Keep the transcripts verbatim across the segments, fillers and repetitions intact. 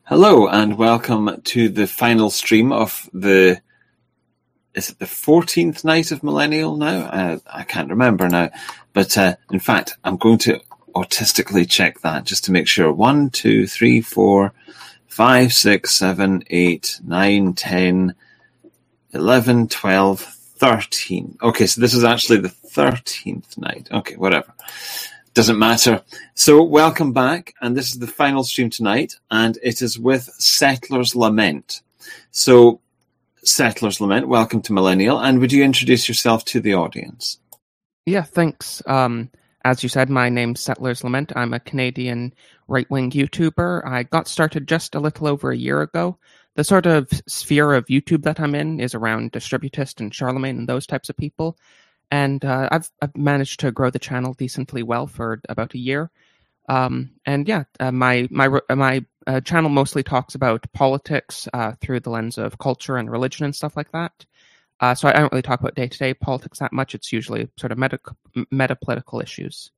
Hello and welcome to the final stream of the, is it the fourteenth night of Millennial now? Uh, I can't remember now. But uh, in fact, I'm going to autistically check that just to make sure. One, two, three, four, five, six, seven, eight, nine, ten, eleven, twelve, thirteen. Okay, so this is actually the thirteenth night. Okay, whatever. Doesn't matter. So welcome back, and this is the final stream tonight, and it is with Settler's Lament. So, Settler's Lament, welcome to Millennial, and would you introduce yourself to the audience? Yeah, thanks. Um, as you said, my name's Settler's Lament. I'm a Canadian right-wing YouTuber. I got started just a little over a year ago. The sort of sphere of YouTube that I'm in is around Distributist and Charlemagne and those types of people. And uh, I've I've managed to grow the channel decently well for about a year, um, and yeah, uh, my my my uh, channel mostly talks about politics uh, through the lens of culture and religion and stuff like that. Uh, so I don't really talk about day to day politics that much. It's usually sort of meta meta political issues.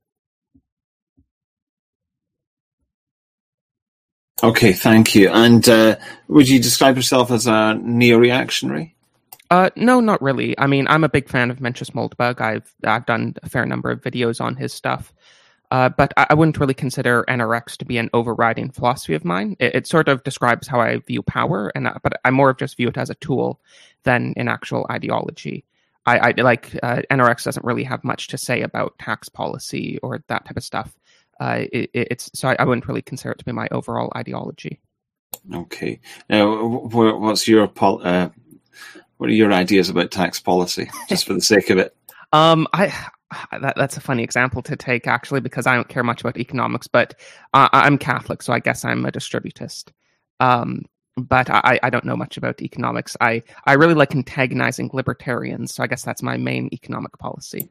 Okay, thank you. And uh, would you describe yourself as a neo-reactionary? Uh, no, not really. I mean, I'm a big fan of Mencius Moldbug. I've I've done a fair number of videos on his stuff, uh, but I, I wouldn't really consider N R X to be an overriding philosophy of mine. It, it sort of describes how I view power, and uh, but I more of just view it as a tool than an actual ideology. I, I like uh, N R X doesn't really have much to say about tax policy or that type of stuff. Uh, it, it's so I, I wouldn't really consider it to be my overall ideology. Okay. Now, what's your pol- uh, what are your ideas about tax policy, just for the sake of it? Um, I that, that's a funny example to take, actually, because I don't care much about economics, but uh, I'm Catholic, so I guess I'm a distributist. Um, but I, I don't know much about economics. I, I really like antagonizing libertarians, so I guess that's my main economic policy.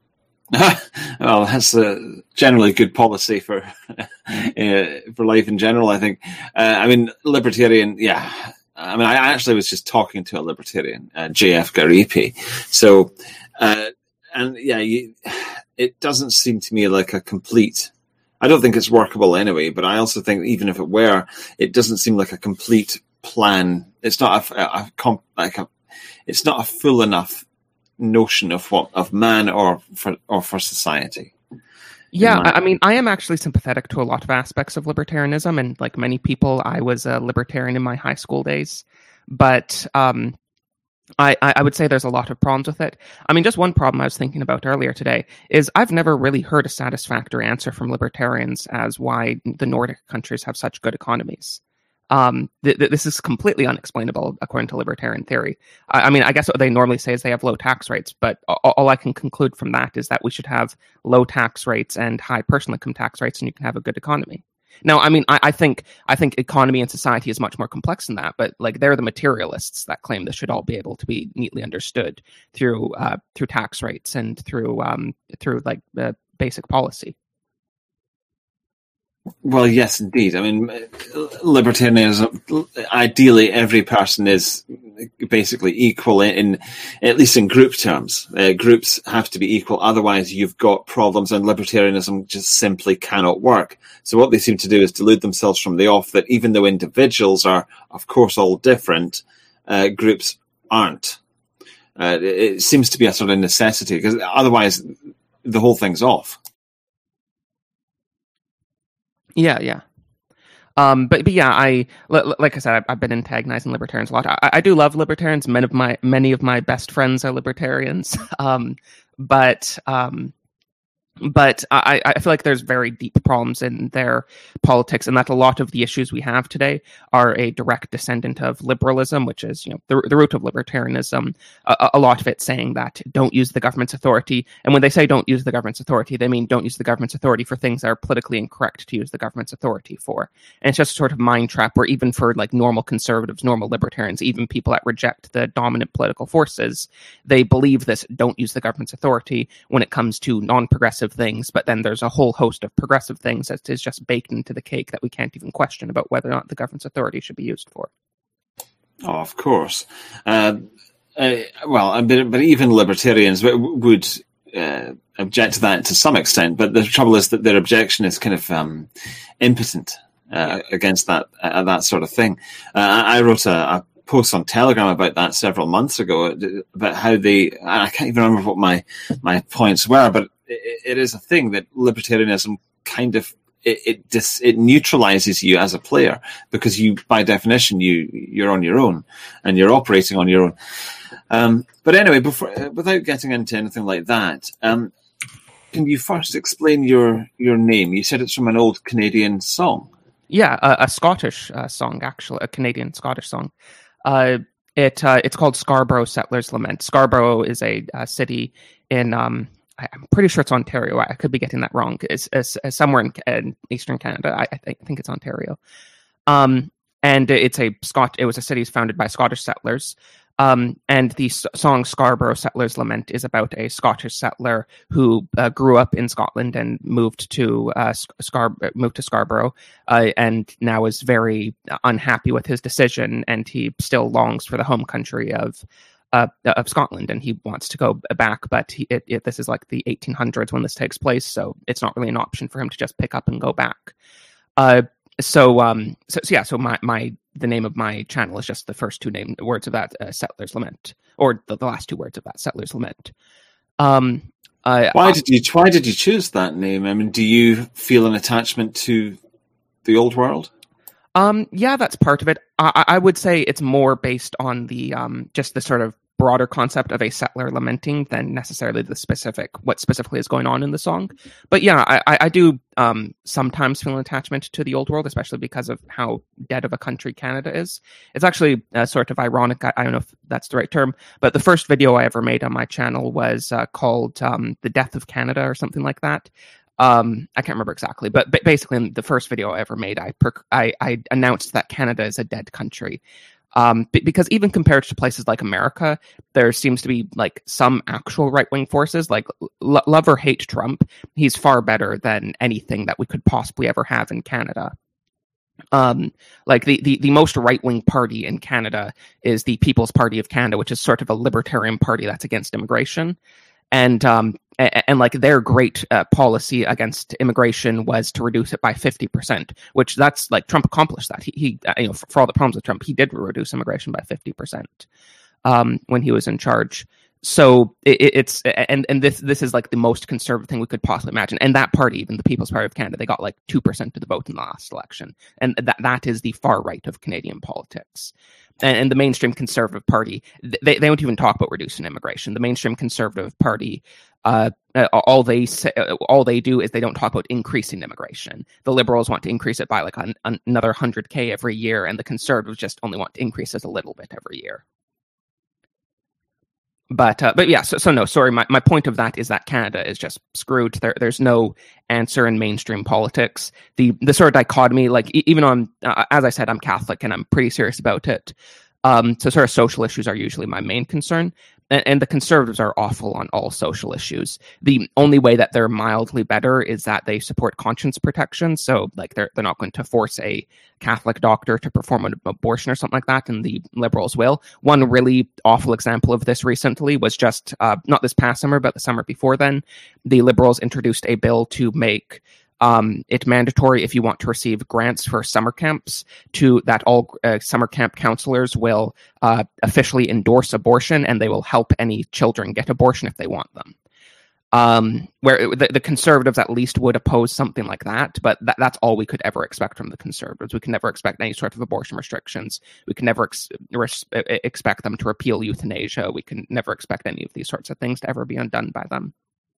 Well, that's a generally good policy for uh, for life in general, I think. Uh, I mean, libertarian, yeah. I mean, I actually was just talking to a libertarian, uh, J F Garipi. So, uh, and yeah, you, it doesn't seem to me like a complete, I don't think it's workable anyway, but I also think even if it were, it doesn't seem like a complete plan. It's not a, a, a like a, it's not a full enough notion of what, of man or for, or for society. Yeah, I mean, I am actually sympathetic to a lot of aspects of libertarianism, and like many people, I was a libertarian in my high school days. But um, I, I would say there's a lot of problems with it. I mean, just one problem I was thinking about earlier today is I've never really heard a satisfactory answer from libertarians as why the Nordic countries have such good economies. Um, th- th- this is completely unexplainable according to libertarian theory. I-, I mean, I guess what they normally say is they have low tax rates, but a- all I can conclude from that is that we should have low tax rates and high personal income tax rates, and you can have a good economy. Now, I mean, I, I think I think economy and society is much more complex than that, but like they're the materialists that claim this should all be able to be neatly understood through uh, through tax rates and through um, through like uh, basic policy. Well, yes, indeed. I mean, libertarianism, ideally every person is basically equal in, at least in group terms. Uh, groups have to be equal, otherwise you've got problems, and libertarianism just simply cannot work. So what they seem to do is delude themselves from the off that even though individuals are, of course, all different, uh, groups aren't. Uh, it seems to be a sort of necessity, because otherwise the whole thing's off. Yeah, yeah. Um, but but yeah, I like I said, I've, I've been antagonizing libertarians a lot. I, I do love libertarians. Many of my many of my best friends are libertarians. Um, but um, but I, I feel like there's very deep problems in their politics, and that a lot of the issues we have today are a direct descendant of liberalism, which is, you know, the, the root of libertarianism. A, a lot of it saying that don't use the government's authority, and when they say don't use the government's authority, they mean don't use the government's authority for things that are politically incorrect to use the government's authority for. And it's just a sort of mind trap where even for like normal conservatives, normal libertarians, even people that reject the dominant political forces, they believe this don't use the government's authority when it comes to non-progressive things, but then there's a whole host of progressive things that is just baked into the cake that we can't even question about whether or not the government's authority should be used for. Oh, of course. Uh, uh, well, but, but even libertarians would uh, object to that to some extent, but the trouble is that their objection is kind of um, impotent. uh, against that uh, that sort of thing. Uh, I wrote a, a post on Telegram about that several months ago, about how they, I can't even remember what my, my points were, but it, it is a thing that libertarianism kind of, it it, dis, it neutralizes you as a player, because you, by definition, you, you're on your own and you're operating on your own. Um, but anyway, before, without getting into anything like that, um, can you first explain your, your name? You said it's from an old Canadian song. Yeah, a, a Scottish uh, song, actually, a Canadian Scottish song. Uh, it uh, it's called Scarborough Settler's Lament. Scarborough is a, a city in, um, I, I'm pretty sure it's Ontario. I could be getting that wrong. It's, it's, it's somewhere in, in eastern Canada. I, I, think, I think it's Ontario. Um, and it's a Scot. It was a city founded by Scottish settlers. Um, and the s- song Scarborough Settler's Lament is about a Scottish settler who uh, grew up in Scotland and moved to uh, Scar- moved to Scarborough, uh, and now is very unhappy with his decision, and he still longs for the home country of uh, of Scotland, and he wants to go back, but he, it, it, this is like the eighteen hundreds when this takes place, so it's not really an option for him to just pick up and go back. Uh, so, um, so, so yeah, so my my. The name of my channel is just the first two name words of that uh, Settler's Lament, or the, the last two words of that Settler's Lament. Um, uh, why did you Why did you choose that name? I mean, do you feel an attachment to the old world? Um, yeah, that's part of it. I, I would say it's more based on the um, just the sort of broader concept of a settler lamenting than necessarily the specific what specifically is going on in the song. But yeah, I, I do um, sometimes feel an attachment to the old world, especially because of how dead of a country Canada is. It's actually uh, sort of ironic. I, I don't know if that's the right term, but the first video I ever made on my channel was uh, called um, "The Death of Canada" or something like that. Um, I can't remember exactly, but, but basically, in the first video I ever made, I per- I, I announced that Canada is a dead country. Um, b- because even compared to places like America, there seems to be like some actual right-wing forces. Like l- love or hate Trump, he's far better than anything that we could possibly ever have in Canada. Um, like the, the, the most right-wing party in Canada is the People's Party of Canada, which is sort of a libertarian party that's against immigration. And um, and, and like their great uh, policy against immigration was to reduce it by fifty percent, which that's like Trump accomplished that. He, he you know, for, for all the problems with Trump, he did reduce immigration by fifty percent um, when he was in charge. So it, it's and and this this is like the most conservative thing we could possibly imagine. And that party, even the People's Party of Canada, they got like two percent of the vote in the last election, and that that is the far right of Canadian politics. And, and the mainstream Conservative Party, they they don't even talk about reducing immigration. The mainstream Conservative Party, uh, all they say, all they do is they don't talk about increasing immigration. The Liberals want to increase it by like an, another one hundred K every year, and the Conservatives just only want to increase it a little bit every year. But uh, but yeah, so, so no, sorry. My, my point of that is that Canada is just screwed. There there's no answer in mainstream politics. The the sort of dichotomy, like e- even on uh, as I said, I'm Catholic and I'm pretty serious about it. Um, so sort of social issues are usually my main concern, and, and the Conservatives are awful on all social issues. The only way that they're mildly better is that they support conscience protection. So like they're they're not going to force a Catholic doctor to perform an abortion or something like that, and the Liberals will. One really awful example of this recently was just uh, not this past summer, but the summer before then. The Liberals introduced a bill to make Um, it's mandatory if you want to receive grants for summer camps to that all uh, summer camp counselors will uh, officially endorse abortion, and they will help any children get abortion if they want them. Um, where it, the, the Conservatives at least would oppose something like that, but that, that's all we could ever expect from the Conservatives. We can never expect any sort of abortion restrictions. We can never ex- res- expect them to repeal euthanasia. We can never expect any of these sorts of things to ever be undone by them.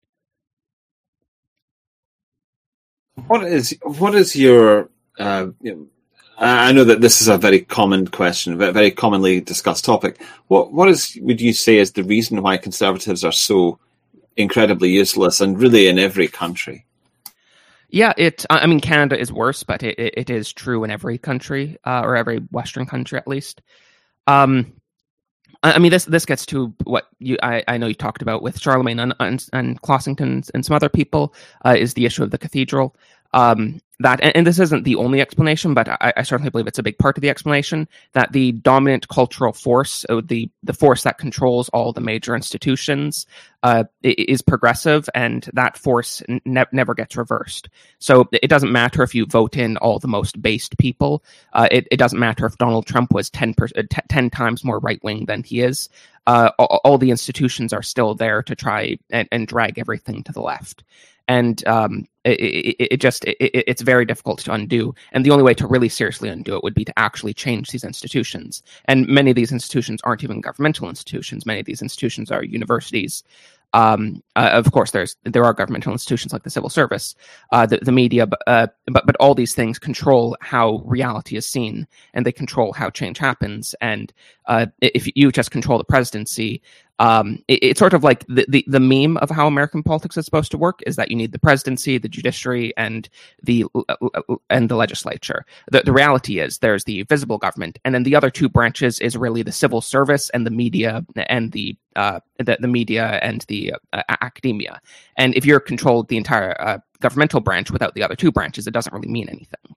What is what is your? Uh, you know, I know that this is a very common question, a very commonly discussed topic. What what is would you say is the reason why Conservatives are so incredibly useless, and really in every country? Yeah, it. I mean, Canada is worse, but it, it is true in every country, uh, or every Western country at least. Um, I mean, this this gets to what you I, I know you talked about with Charlemagne and and, and Clossington and some other people uh, is the issue of the cathedral. Um, that, and, and this isn't the only explanation, but I, I certainly believe it's a big part of the explanation, that the dominant cultural force, uh, the the force that controls all the major institutions, uh, is progressive, and that force ne- never gets reversed. So it doesn't matter if you vote in all the most based people. Uh, it, it doesn't matter if Donald Trump was ten, per, uh, t- ten times more right-wing than he is. Uh, all, all the institutions are still there to try and, and drag everything to the left. And um, it, it, it just it, it's very difficult to undo. And the only way to really seriously undo it would be to actually change these institutions. And many of these institutions aren't even governmental institutions. Many of these institutions are universities. Um, uh, of course, there's there are governmental institutions like the civil service, uh, the, the media, but, uh, but but all these things control how reality is seen, and they control how change happens. And uh, if you just control the presidency, um, it, it's sort of like the, the the meme of how American politics is supposed to work is that you need the presidency, the judiciary, and the and the legislature. The, the reality is there's the visible government, and then the other two branches is really the civil service and the media and the uh, the, the media and the uh, academia. And if you're controlled the entire uh, governmental branch without the other two branches, it doesn't really mean anything.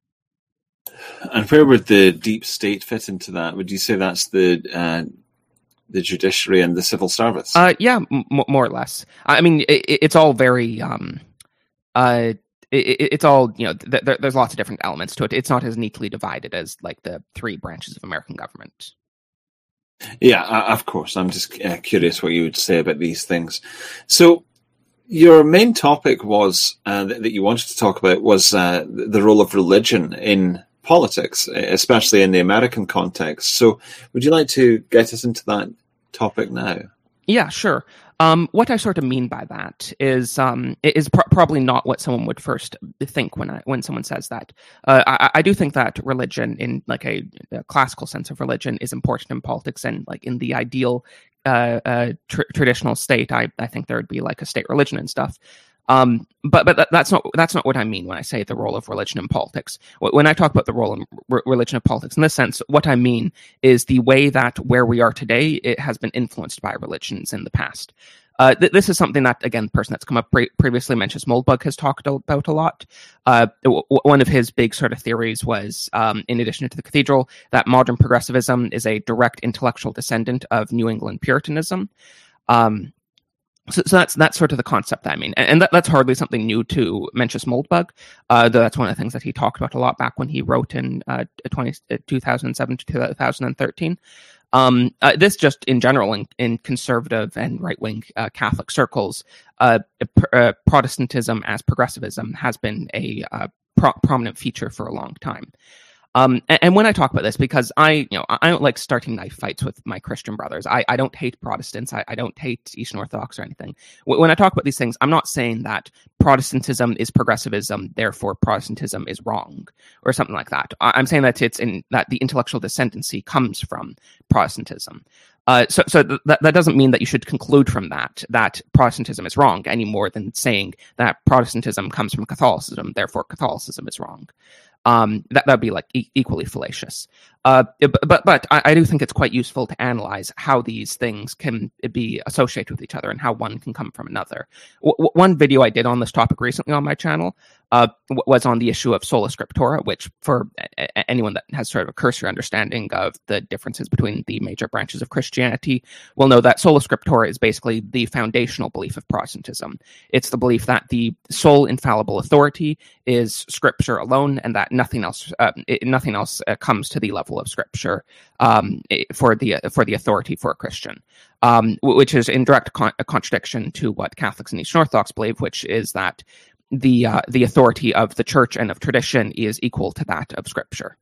And where would the deep state fit into that? Would you say that's the uh, the judiciary and the civil service? Uh, yeah, m- more or less. I mean, it, it's all very. Um, uh, it, it's all you know. Th- th- there's lots of different elements to it. It's not as neatly divided as like the three branches of American government. Yeah, of course. I'm just uh, curious what you would say about these things. So, your main topic was uh, that, that you wanted to talk about was uh, the role of religion in politics, especially in the American context. So, would you like to get us into that topic now? Yeah, sure. Um, what I sort of mean by that is um, is pr- probably not what someone would first think when I, when someone says that. Uh, I, I do think that religion, in like a, a classical sense of religion, is important in politics, and like in the ideal uh, uh, tr- traditional state, I, I think there would be like a state religion and stuff. Um, but but that's not that's not what I mean when I say the role of religion in politics. When I talk about the role of re- religion in politics, in this sense, what I mean is the way that where we are today, it has been influenced by religions in the past. Uh, th- this is something that, again, the person that's come up pre- previously, Mencius Moldbug, has talked about a lot. Uh, w- one of his big sort of theories was, um, in addition to the cathedral, that modern progressivism is a direct intellectual descendant of New England Puritanism. Um, So, so that's that's sort of the concept I mean, and, and that, that's hardly something new to Mencius Moldbug. Uh, though that's one of the things that he talked about a lot back when he wrote in uh, twenty, uh, two thousand seven to two thousand thirteen. Um, uh, this just in general in, in conservative and right-wing uh, Catholic circles, uh, uh, Protestantism as progressivism has been a uh, pro- prominent feature for a long time. Um, and, and when I talk about this, because I, you know, I don't like starting knife fights with my Christian brothers. I, I don't hate Protestants. I, I don't hate Eastern Orthodox or anything. When I talk about these things, I'm not saying that Protestantism is progressivism, therefore Protestantism is wrong or something like that. I, I'm saying that it's in that the intellectual descendancy comes from Protestantism. Uh, so, so th- that doesn't mean that you should conclude from that that Protestantism is wrong any more than saying that Protestantism comes from Catholicism, therefore Catholicism is wrong. Um, that would be like e- equally fallacious. Uh, but but I, I do think it's quite useful to analyze how these things can be associated with each other and how one can come from another. W- one video I did on this topic recently on my channel uh, w- was on the issue of sola scriptura, which for a- anyone that has sort of a cursory understanding of the differences between the major branches of Christianity will know that sola scriptura is basically the foundational belief of Protestantism. It's the belief that the sole infallible authority is Scripture alone, and that nothing else, uh, it, nothing else uh, comes to the level of Scripture um, for the for the authority for a Christian, um, which is in direct con- contradiction to what Catholics and Eastern Orthodox believe, which is that the uh, the authority of the Church and of tradition is equal to that of Scripture.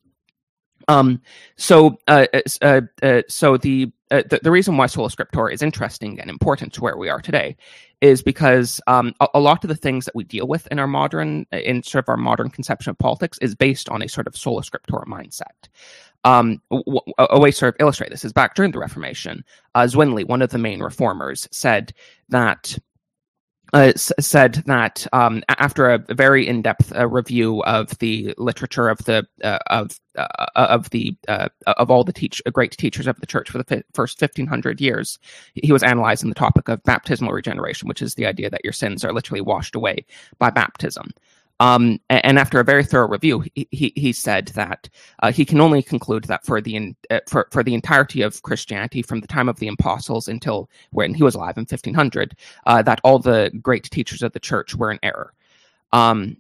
Um, so, uh, uh, uh, so the, uh, the the reason why sola scriptura is interesting and important to where we are today is because um, a, a lot of the things that we deal with in our modern, in sort of our modern conception of politics, is based on a sort of sola scriptura mindset. Um, w- a way to sort of illustrate this is back during the Reformation, uh, Zwingli, one of the main reformers, said that. Uh, s- said that um, after a very in-depth uh, review of the literature of the uh, of uh, of the uh, of all the teach great teachers of the church for the fi- first fifteen hundred years, he was analyzing the topic of baptismal regeneration, which is the idea that your sins are literally washed away by baptism. Um, and after a very thorough review, he, he, he said that uh, he can only conclude that for the uh, for for the entirety of Christianity, from the time of the apostles until when he was alive in fifteen hundred, uh, that all the great teachers of the church were in error, um,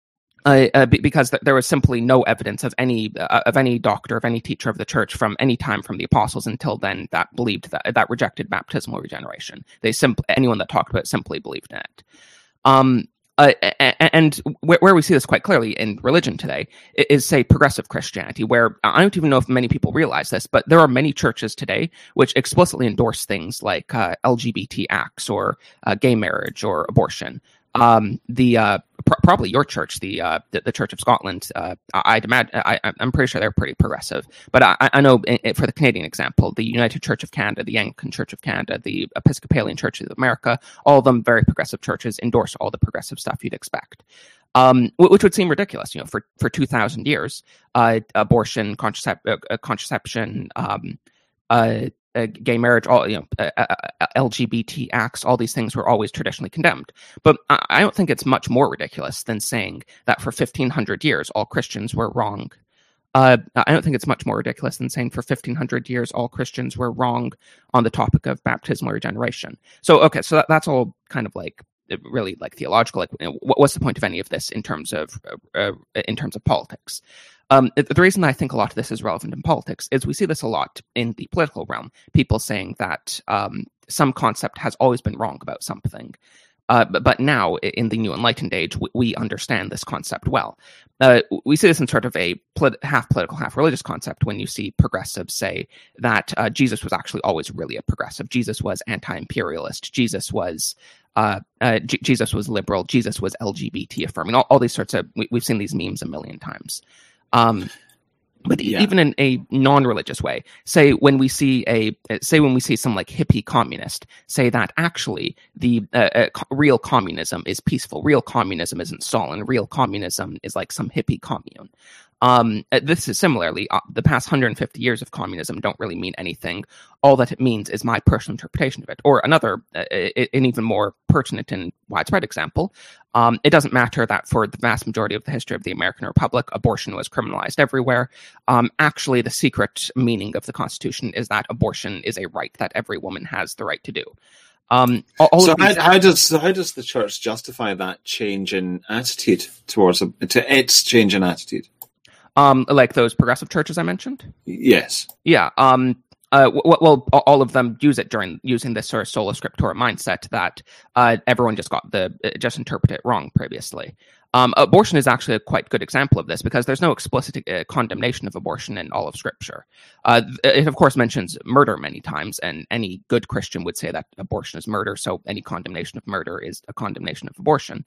uh, uh, because th- there was simply no evidence of any uh, of any doctor, of any teacher of the church from any time from the apostles until then that believed that that rejected baptismal regeneration. They simply anyone that talked about it simply believed in it. Um, Uh, and where we see this quite clearly in religion today is, say, progressive Christianity, where I don't even know if many people realize this, but there are many churches today which explicitly endorse things like uh, L G B T acts or uh, gay marriage or abortion. Um, the uh, pr- probably your church, the, uh, the the Church of Scotland, uh, I'd imagine, I, I'm pretty sure they're pretty progressive. But I, I know in, for the Canadian example, the United Church of Canada, the Anglican Church of Canada, the Episcopalian Churches of America, all of them very progressive churches endorse all the progressive stuff you'd expect. Um, which would seem ridiculous, you know, for, for two thousand years, uh, abortion, contracep- uh, contraception, um, uh, Uh, gay marriage, all you know, uh, uh, L G B T acts, all these things were always traditionally condemned. But I, I don't think it's much more ridiculous than saying that for fifteen hundred years all Christians were wrong. Uh, I don't think it's much more ridiculous than saying for fifteen hundred years all Christians were wrong on the topic of baptismal regeneration. So, okay, so that, that's all kind of like really like theological. Like, you know, what, what's the point of any of this in terms of uh, uh, in terms of politics? Um, the reason I think a lot of this is relevant in politics is we see this a lot in the political realm. People saying that um, some concept has always been wrong about something. Uh, but, but now, in the New Enlightened Age, we, we understand this concept well. Uh, we see this in sort of a polit- half political, half religious concept when you see progressives say that uh, Jesus was actually always really a progressive. Jesus was anti-imperialist. Jesus was uh, uh, G- Jesus was liberal. Jesus was L G B T affirming. All, all these sorts of we, we've seen these memes a million times. Um, but yeah. Even in a non-religious way, say when we see a say when we see some like hippie communist say that actually the uh, uh, co- real communism is peaceful, real communism isn't Stalin, real communism is like some hippie commune. Um, this is similarly, uh, the past one hundred fifty years of communism don't really mean anything. All that it means is my personal interpretation of it. Or another, uh, an even more pertinent and widespread example, um, it doesn't matter that for the vast majority of the history of the American Republic, abortion was criminalized everywhere. Um, actually, the secret meaning of the Constitution is that abortion is a right that every woman has the right to do. Um, all, all so these... how, how does how does the church justify that change in attitude towards a, to its change in attitude? Um, like those progressive churches I mentioned? Yes. Yeah. Um, uh, w- well, all of them use it during using this sort of sola scriptura mindset that uh, everyone just got the just interpreted it wrong previously. Um, abortion is actually a quite good example of this because there's no explicit uh, condemnation of abortion in all of Scripture. Uh, it, of course, mentions murder many times, and any good Christian would say that abortion is murder, so any condemnation of murder is a condemnation of abortion.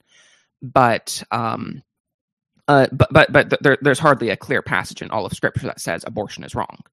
But um, Uh, but but but there, there's hardly a clear passage in all of Scripture that says abortion is wrong.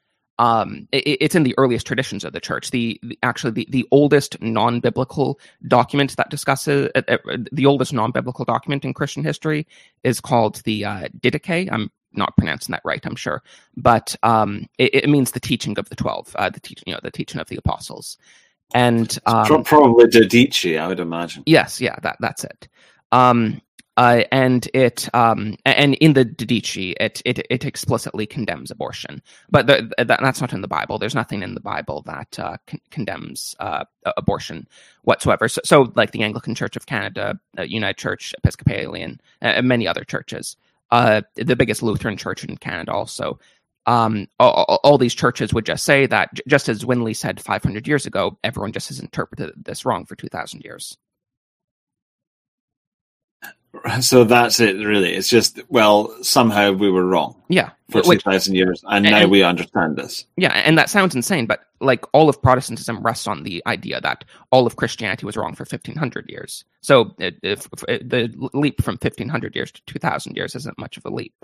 Um, it, it's in the earliest traditions of the church. The, the actually the, the oldest non-biblical document that discusses uh, uh, the oldest non-biblical document in Christian history is called the uh, Didache. I'm not pronouncing that right, I'm sure, but um, it, it means the teaching of the twelve, uh, the teaching, you know, the teaching of the apostles, and um, probably Didache, I would imagine. Yes, yeah, that that's it. Um, Uh, and it um, and in the Didache, it, it it explicitly condemns abortion, but the, that, that's not in the Bible. There's nothing in the Bible that uh, con- condemns uh, abortion whatsoever. So, so, like the Anglican Church of Canada, uh, United Church, Episcopalian, and many other churches, uh, the biggest Lutheran church in Canada, also. Um, all, all these churches would just say that, just as Winley said five hundred years ago, everyone just has interpreted this wrong for two thousand years. So that's it, really. It's just, well, somehow we were wrong. Yeah. For two thousand years, and, and now we understand this. Yeah, and that sounds insane, but like all of Protestantism rests on the idea that all of Christianity was wrong for fifteen hundred years. So if, if, if the leap from fifteen hundred years to two thousand years isn't much of a leap.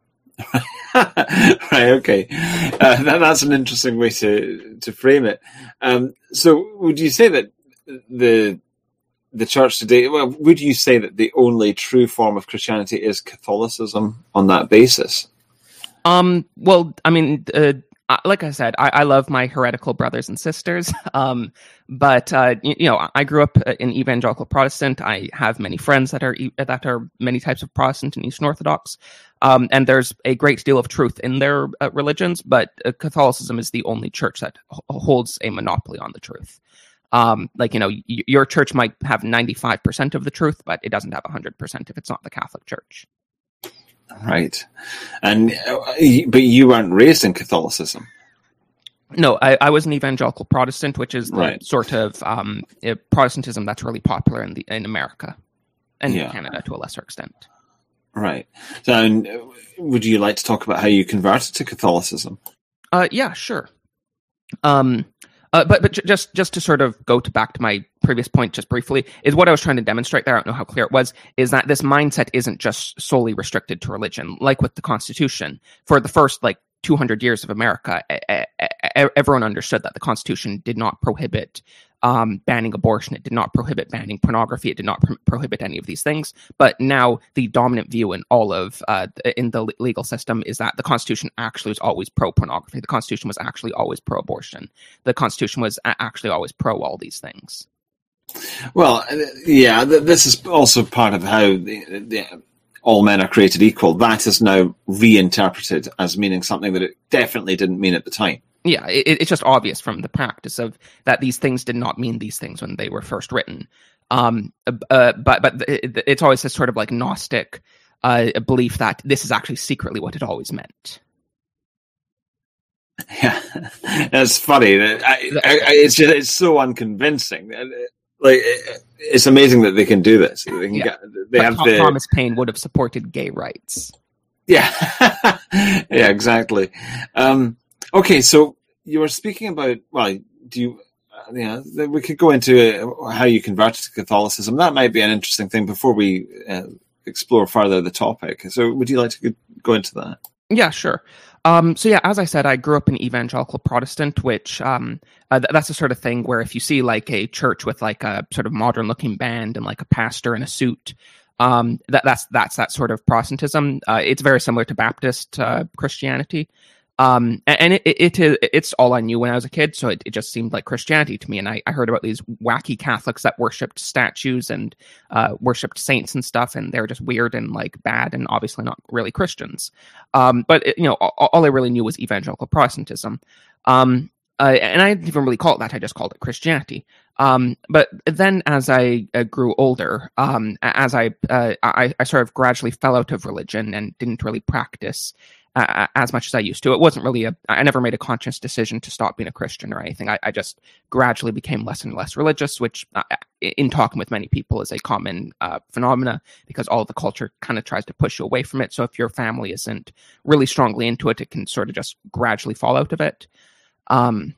Right, okay. Uh, that, that's an interesting way to, to frame it. Um, so would you say that the... the church today, well, would you say that the only true form of Christianity is Catholicism on that basis? Um, well, I mean, uh, uh, like I said, I, I love my heretical brothers and sisters. Um, but uh, you, you know, I grew up in evangelical Protestant. I have many friends that are that are many types of Protestant and Eastern Orthodox. Um, and there's a great deal of truth in their uh, religions, but uh, Catholicism is the only church that h- holds a monopoly on the truth. Um, like, you know, y- your church might have ninety-five percent of the truth, but it doesn't have one hundred percent if it's not the Catholic Church. Right. And, uh, but you weren't raised in Catholicism. No, I, I was an evangelical Protestant, which is the Right. sort of um, uh, Protestantism that's really popular in the in America and Yeah. Canada to a lesser extent. Right. So, and, uh, would you like to talk about how you converted to Catholicism? Uh, yeah, sure. Um, uh, but but j- just just to sort of go to back to my previous point, just briefly, is what I was trying to demonstrate there. I don't know how clear it was. Is that this mindset isn't just solely restricted to religion, like with the Constitution. For the first like two hundred years of America, e- e- everyone understood that the Constitution did not prohibit um, banning abortion. It did not prohibit banning pornography. It did not pro- prohibit any of these things. But now the dominant view in all of uh, in the legal system is that the Constitution actually was always pro-pornography. The Constitution was actually always pro-abortion. The Constitution was a- actually always pro all these things. Well, uh, yeah, th- this is also part of how the, the, all men are created equal. That is now reinterpreted as meaning something that it definitely didn't mean at the time. Yeah, it, it's just obvious from the practice of that these things did not mean these things when they were first written. Um, uh, but but it, it's always this sort of like Gnostic uh, belief that this is actually secretly what it always meant. Yeah, that's funny. I, I, I, it's just, it's so unconvincing. Like, it's amazing that they can do this. They can Yeah. get, they But have Th- the Thomas Paine would have supported gay rights. yeah, yeah, exactly. Um, okay, so you were speaking about, well, do you? Uh, yeah, we could go into uh, how you converted to Catholicism. That might be an interesting thing before we uh, explore further the topic. So, would you like to go into that? Yeah, sure. Um, so yeah, as I said, I grew up in evangelical Protestant, which um, uh, th- that's the sort of thing where if you see like a church with like a sort of modern looking band and like a pastor in a suit, um, that that's that's that sort of Protestantism. Uh, it's very similar to Baptist uh, Christianity. Um, and and it, it, it it's all I knew when I was a kid, so it, it just seemed like Christianity to me. And I, I heard about these wacky Catholics that worshipped statues and uh, worshipped saints and stuff, and they're just weird and like bad, and obviously not really Christians. Um, but it, you know, all, all I really knew was evangelical Protestantism, um, uh, and I didn't even really call it that. I just called it Christianity. Um, but then, as I uh, grew older, um, as I, uh, I I sort of gradually fell out of religion and didn't really practice Uh, as much as I used to. It wasn't really a, I never made a conscious decision to stop being a Christian or anything. I, I just gradually became less and less religious, which uh, in talking with many people is a common uh, phenomena because all of the culture kind of tries to push you away from it. So if your family isn't really strongly into it, it can sort of just gradually fall out of it. Um,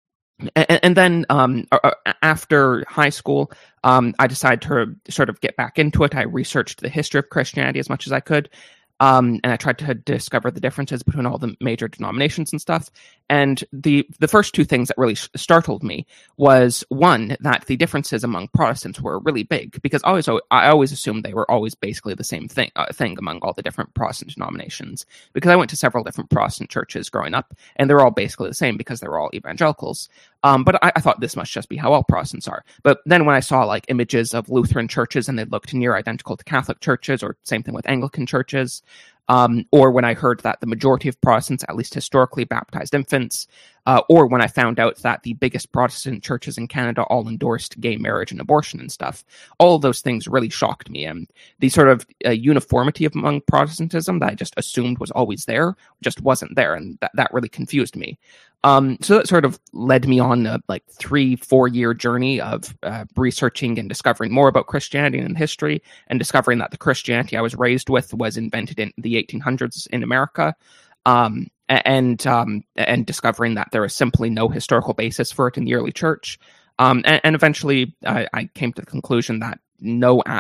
and, and then um, after high school, um, I decided to sort of get back into it. I researched the history of Christianity as much as I could. Um, and I tried to discover the differences between all the major denominations and stuff. And the the first two things that really startled me was, one, that the differences among Protestants were really big, because I always, I always assumed they were always basically the same thing, uh, thing among all the different Protestant denominations, because I went to several different Protestant churches growing up, and they're all basically the same because they're all evangelicals. Um, but I, I thought this must just be how all Protestants are. But then when I saw like images of Lutheran churches and they looked near identical to Catholic churches, or same thing with Anglican churches, Um, or when I heard that the majority of Protestants, at least historically, baptized infants, uh, or when I found out that the biggest Protestant churches in Canada all endorsed gay marriage and abortion and stuff, all of those things really shocked me. And the sort of uh, uniformity among Protestantism that I just assumed was always there just wasn't there, and that, that really confused me. Um, so that sort of led me on a like three, four year journey of uh, researching and discovering more about Christianity and history, and discovering that the Christianity I was raised with was invented in the eighteen hundreds in America, um, and um, and discovering that there is simply no historical basis for it in the early church. Um, and, and eventually, I, I came to the conclusion that no, uh,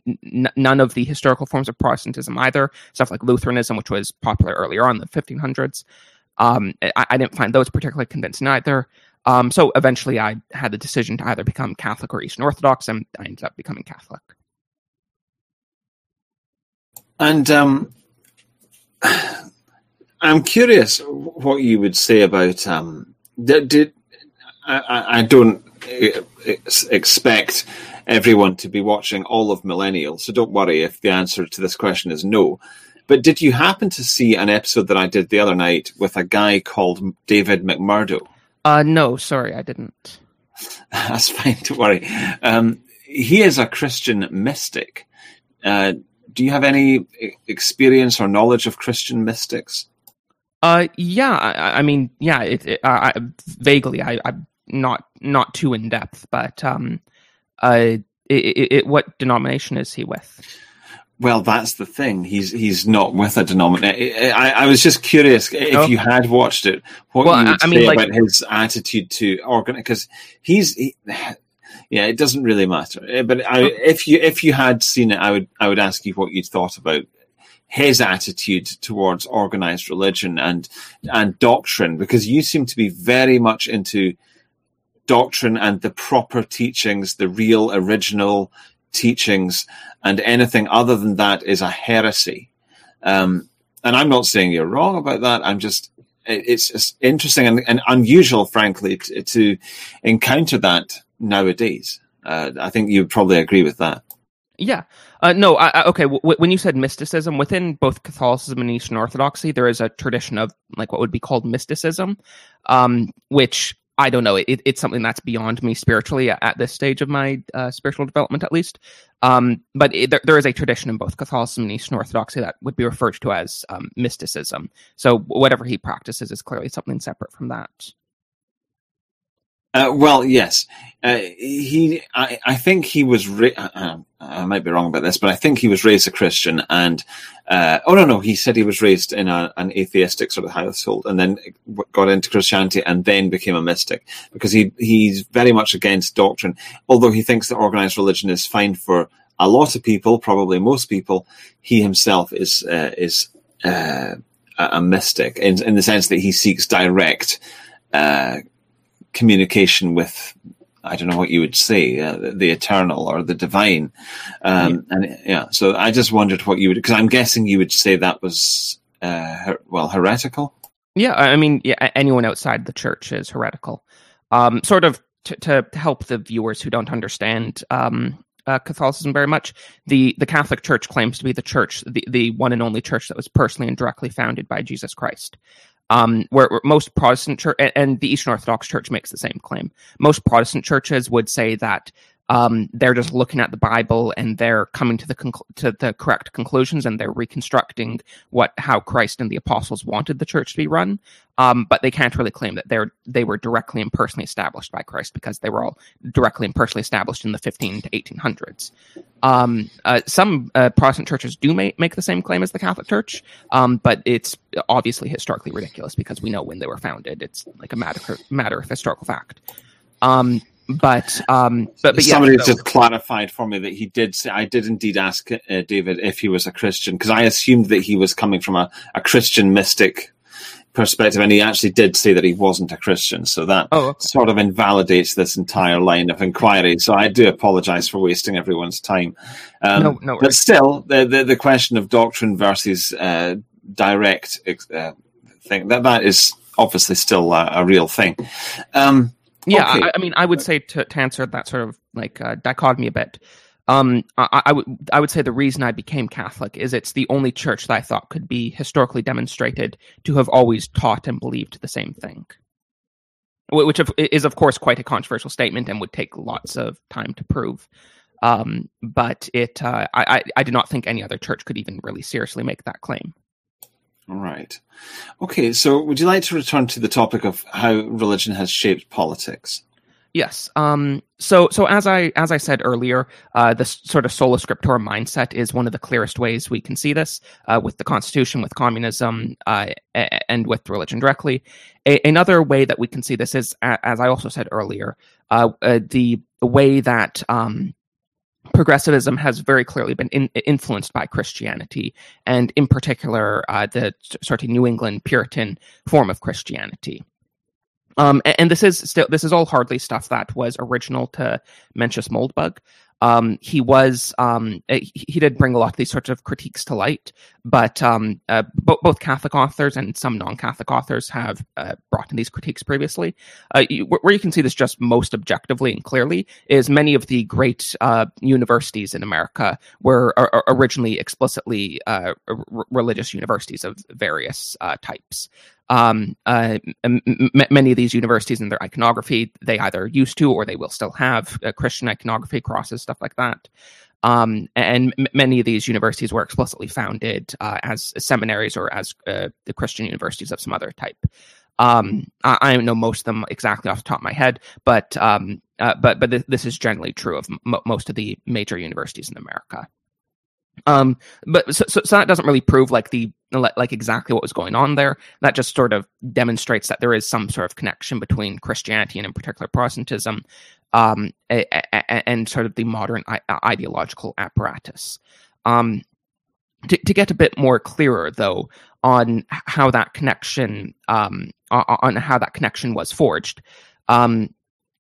n- none of the historical forms of Protestantism either, stuff like Lutheranism, which was popular earlier on in the fifteen hundreds. Um, I, I didn't find those particularly convincing either. Um, so eventually I had the decision to either become Catholic or Eastern Orthodox, and I ended up becoming Catholic. And um, I'm curious what you would say about. Um, did, did I, I don't expect everyone to be watching all of Millennial, so don't worry if the answer to this question is no. But did you happen to see an episode that I did the other night with a guy called David McMurdo? Uh, no, sorry, I didn't. That's fine, don't worry. Um, he is a Christian mystic. Uh, do you have any experience or knowledge of Christian mystics? Uh, yeah, I, I mean, yeah, it, it, uh, I, vaguely. I, I'm not not too in depth, but um, uh, it, it, it, what denomination is he with? Well, that's the thing. He's he's not with a denomination. I, I was just curious if oh. you had watched it, what well, you would I mean, say like, about his attitude to organ, because he's, he, yeah, it doesn't really matter. But I, if you if you had seen it, I would I would ask you what you thought about his attitude towards organized religion and and doctrine, because you seem to be very much into doctrine and the proper teachings, the real original teachings, and anything other than that is a heresy. Um, and I'm not saying you're wrong about that. I'm just, it's just interesting and, and unusual, frankly, to, to encounter that nowadays. Uh, I think you would probably agree with that. Yeah. Uh, no, I, I, okay. W- when you said mysticism, within both Catholicism and Eastern Orthodoxy, there is a tradition of like what would be called mysticism, um, which I don't know. It, it's something that's beyond me spiritually at, at this stage of my uh, spiritual development, at least. Um, but it, there, there is a tradition in both Catholicism and Eastern Orthodoxy that would be referred to as um, mysticism. So whatever he practices is clearly something separate from that. Uh, well, yes, uh, he. I, I think he was. Ra- uh, I might be wrong about this, but I think he was raised a Christian. And uh, oh no, no, he said he was raised in a, an atheistic sort of household, and then got into Christianity, and then became a mystic because he he's very much against doctrine. Although he thinks that organized religion is fine for a lot of people, probably most people, he himself is uh, is uh, a mystic in in the sense that he seeks direct Uh, communication with, I don't know what you would say, uh, the, the eternal or the divine. Um, yeah. And yeah, so I just wondered what you would, because I'm guessing you would say that was, uh, her, well, heretical? Yeah, I mean, yeah, anyone outside the church is heretical. Um, sort of to, to help the viewers who don't understand um, uh, Catholicism very much, the, the Catholic Church claims to be the church, the, the one and only church that was personally and directly founded by Jesus Christ. Um, where, where most Protestant church and, and the Eastern Orthodox Church makes the same claim. Most Protestant churches would say that um, they're just looking at the Bible and they're coming to the conclu- to the correct conclusions, and they're reconstructing what how Christ and the apostles wanted the church to be run. Um, but they can't really claim that they're they were directly and personally established by Christ, because they were all directly and personally established in the fifteen to eighteen hundreds. Um, uh, some uh, Protestant churches do make, make the same claim as the Catholic Church, um, but it's obviously historically ridiculous because we know when they were founded. It's like a matter matter of historical fact. Um, but um, but, but somebody yeah, so, just clarified for me that he did say, I did indeed ask uh, David if he was a Christian, because I assumed that he was coming from a, a Christian mystic perspective, and he actually did say that he wasn't a Christian, so that oh, okay. sort of invalidates this entire line of inquiry. So I do apologize for wasting everyone's time. Um, no, no but still, the, the the question of doctrine versus uh, direct uh, thing, that that is obviously still a, a real thing. Um, yeah, okay. I, I mean, I would say to, to answer that sort of like uh, dichotomy a bit. Um, I, I would I would say the reason I became Catholic is it's the only church that I thought could be historically demonstrated to have always taught and believed the same thing, which is of course quite a controversial statement and would take lots of time to prove. Um, but it uh, I, I do not think any other church could even really seriously make that claim. All right. Okay, so would you like to return to the topic of how religion has shaped politics? Yes. Um, so, so as I as I said earlier, uh, this sort of sola scriptura mindset is one of the clearest ways we can see this uh, with the Constitution, with communism, uh, and with religion directly. A- another way that we can see this is, as I also said earlier, uh, uh, the way that um, progressivism has very clearly been in, influenced by Christianity, and in particular, uh, the sort of New England Puritan form of Christianity. Um, and, and this is still this is all hardly stuff that was original to Mencius Moldbug. Um, he was um, he, he did bring a lot of these sorts of critiques to light, but um, uh, bo- both Catholic authors and some non-Catholic authors have uh, brought in these critiques previously. Uh, you, where you can see this just most objectively and clearly is many of the great uh, universities in America were are, are originally explicitly uh, r- religious universities of various uh, types. Um, uh, m- m- many of these universities in their iconography, they either used to or they will still have uh, Christian iconography, crosses, stuff like that. Um, and m- many of these universities were explicitly founded uh, as seminaries or as uh, the Christian universities of some other type. Um, I, I don't know most of them exactly off the top of my head, but um, uh, but but th- this is generally true of m- most of the major universities in America. Um, but so, so, so that doesn't really prove like the like exactly what was going on there. That just sort of demonstrates that there is some sort of connection between Christianity and, in particular, Protestantism, um, a, a, and sort of the modern I- ideological apparatus. Um, to, to get a bit more clearer, though, on how that connection, um, on how that connection was forged. Um,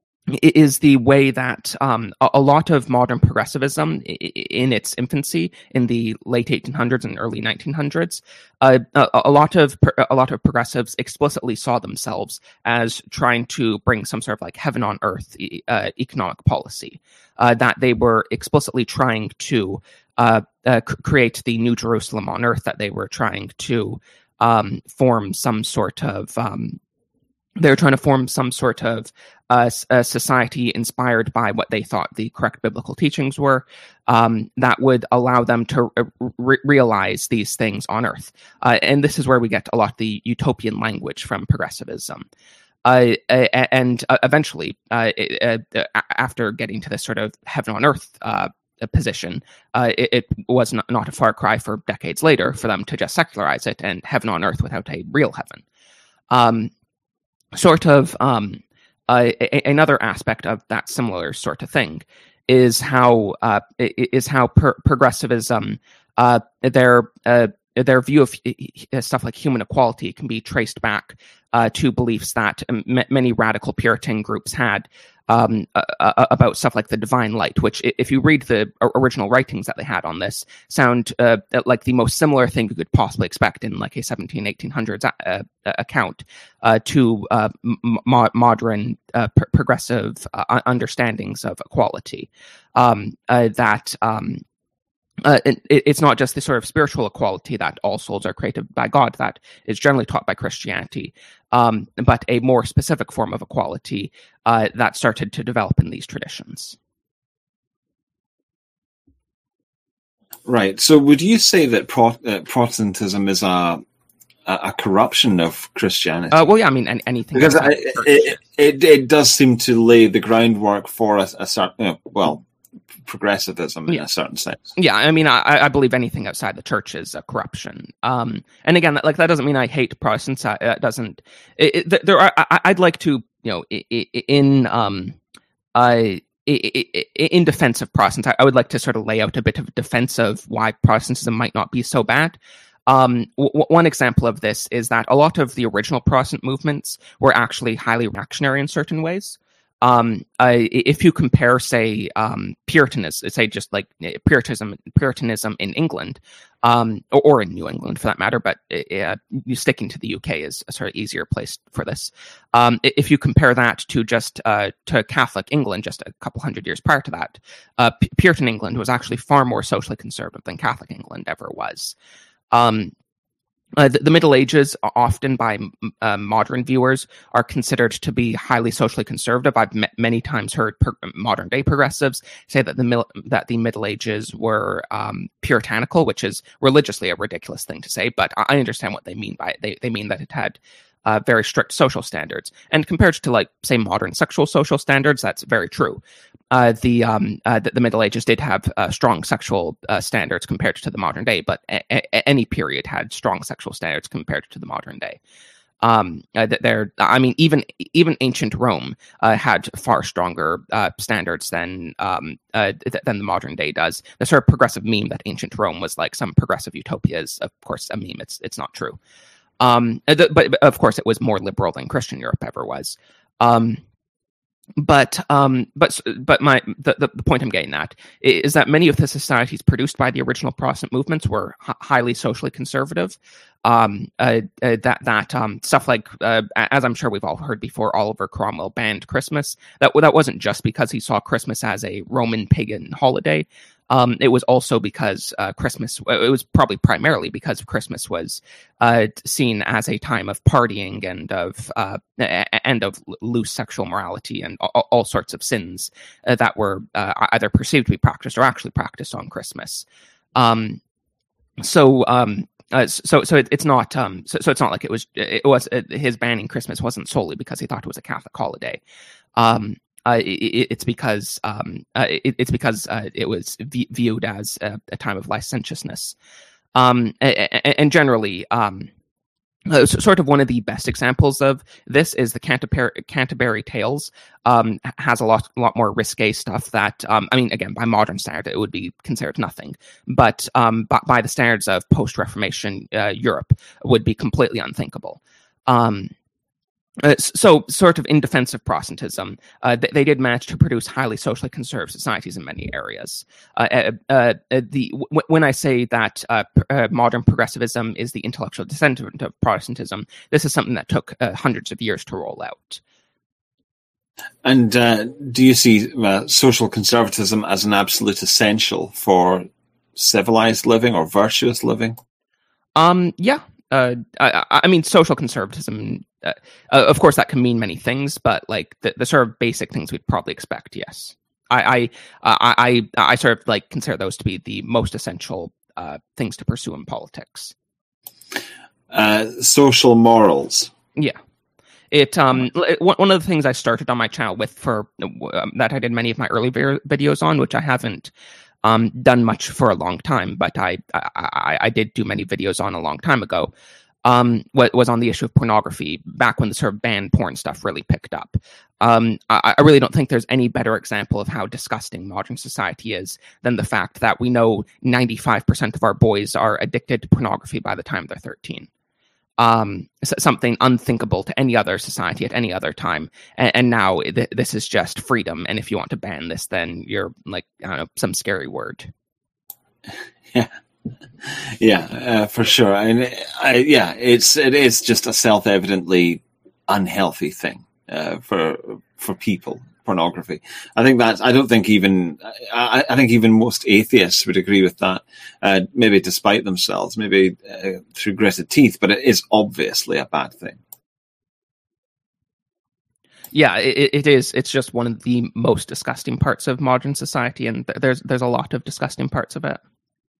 is the way that um, a, a lot of modern progressivism in its infancy in the late eighteen hundreds and early nineteen hundreds, uh, a, a lot of a lot of progressives explicitly saw themselves as trying to bring some sort of like heaven on earth uh, economic policy, uh, that they were explicitly trying to uh, uh, c- create the New Jerusalem on earth, that they were trying to um, form some sort of um, they were trying to form some sort of uh, a society inspired by what they thought the correct biblical teachings were, um, that would allow them to re- realize these things on earth. Uh, and this is where we get a lot of the utopian language from progressivism. Uh, and uh, eventually, uh, uh, after getting to this sort of heaven on earth uh, position, uh, it, it was not, not a far cry for decades later for them to just secularize it and heaven on earth without a real heaven. Um, Sort of um, uh, a- another aspect of that similar sort of thing is how uh, is how per- progressivism uh, their uh, their view of stuff like human equality can be traced back uh, to beliefs that m- many radical Puritan groups had um, uh, about stuff like the divine light, which, if you read the original writings that they had on this, sound uh, like the most similar thing you could possibly expect in like a seventeen, eighteen hundreds uh, account uh, to uh, mo- modern uh, pr- progressive uh, understandings of equality. Um, uh, that um, Uh, it, it's not just the sort of spiritual equality that all souls are created by God that is generally taught by Christianity, um, but a more specific form of equality uh, that started to develop in these traditions. Right. So would you say that Pro- uh, Protestantism is a a corruption of Christianity? Uh, well, yeah, I mean, anything. Because I, it, it, it does seem to lay the groundwork for a, a certain, you know, well, progressivism in yeah. a certain sense. Yeah, I mean, I, I believe anything outside the church is a corruption. Um, and again, like that doesn't mean I hate Protestants. It uh, doesn't. It, it, there are. I, I'd like to, you know, in um, uh, in defense of Protestants, I would like to sort of lay out a bit of a defense of why Protestantism might not be so bad. Um, w- one example of this is that a lot of the original Protestant movements were actually highly reactionary in certain ways. Um, uh, if you compare, say, um, Puritanism, say just like Puritanism, Puritanism in England, um, or, or in New England for that matter, but uh, you sticking to the U K is a sort of easier place for this. Um, if you compare that to just uh, to Catholic England, just a couple hundred years prior to that, uh, Puritan England was actually far more socially conservative than Catholic England ever was. Um, Uh, the, the Middle Ages, often by uh, modern viewers, are considered to be highly socially conservative. I've m- many times heard per- modern day progressives say that the mil- that the Middle Ages were um, puritanical, which is religiously a ridiculous thing to say, but I understand what they mean by it. They they mean that it had uh, very strict social standards, and compared to, like, say, modern sexual social standards, that's very true. Uh, the, um, uh, the the Middle Ages did have uh, strong sexual uh, standards compared to the modern day, but a- a- any period had strong sexual standards compared to the modern day. Um, uh, there, I mean, even even ancient Rome uh, had far stronger uh, standards than um, uh, th- than the modern day does. The sort of progressive meme that ancient Rome was like some progressive utopia is, of course, a meme. It's it's not true. Um, but, but of course, it was more liberal than Christian Europe ever was. Um, But um, but but my the, the point I'm getting at is that many of the societies produced by the original Protestant movements were h- highly socially conservative. Um, uh, uh, that that um, stuff like, uh, as I'm sure we've all heard before, Oliver Cromwell banned Christmas. That that wasn't just because he saw Christmas as a Roman pagan holiday. Um, it was also because uh, Christmas, it was probably primarily because Christmas was uh, seen as a time of partying and of uh, and of loose sexual morality and all, all sorts of sins uh, that were uh, either perceived to be practiced or actually practiced on Christmas. Um, so, um, uh, so, so it, it's not, um, so, so it's not like it was, it was uh, his banning Christmas wasn't solely because he thought it was a Catholic holiday. Um, Uh, it, it's because um, uh, it, it's because uh, it was v- viewed as a, a time of licentiousness, um, and, and generally, um, uh, sort of one of the best examples of this is the Canterbury, Canterbury Tales. Um, has a lot, lot more risque stuff that, um, I mean, again, by modern standard, it would be considered nothing, but um, by, by the standards of post-Reformation uh, Europe, would be completely unthinkable. Um, Uh, so, sort of in defense of Protestantism, uh, they, they did manage to produce highly socially conservative societies in many areas. Uh, uh, uh, the w- when I say that uh, pr- uh, modern progressivism is the intellectual descendant of Protestantism, this is something that took uh, hundreds of years to roll out. And uh, do you see uh, social conservatism as an absolute essential for civilized living or virtuous living? Um, yeah. Uh, I, I mean, social conservatism, uh, uh, of course, that can mean many things, but like the, the sort of basic things we'd probably expect, yes. I I, uh, I, I, I sort of like consider those to be the most essential uh, things to pursue in politics. Uh, social morals. Yeah. It um one of the things I started on my channel with for um, that I did many of my early videos on, which I haven't Um, done much for a long time, but I, I I did do many videos on a long time ago. Um, what was on the issue of pornography back when the sort of banned porn stuff really picked up. Um, I, I really don't think there's any better example of how disgusting modern society is than the fact that we know ninety-five percent of our boys are addicted to pornography by the time they're thirteen. Um, something unthinkable to any other society at any other time. And, and now th- this is just freedom. And if you want to ban this, then you're like, I don't know, some scary word. Yeah, yeah, uh, for sure. And I, yeah, it's it is just a self-evidently unhealthy thing uh, for for people. Pornography. I think that's. I don't think even. I, I think even most atheists would agree with that. Uh, maybe despite themselves, maybe uh, through gritted teeth. But it is obviously a bad thing. Yeah, it, it is. It's just one of the most disgusting parts of modern society, and th- there's there's a lot of disgusting parts of it.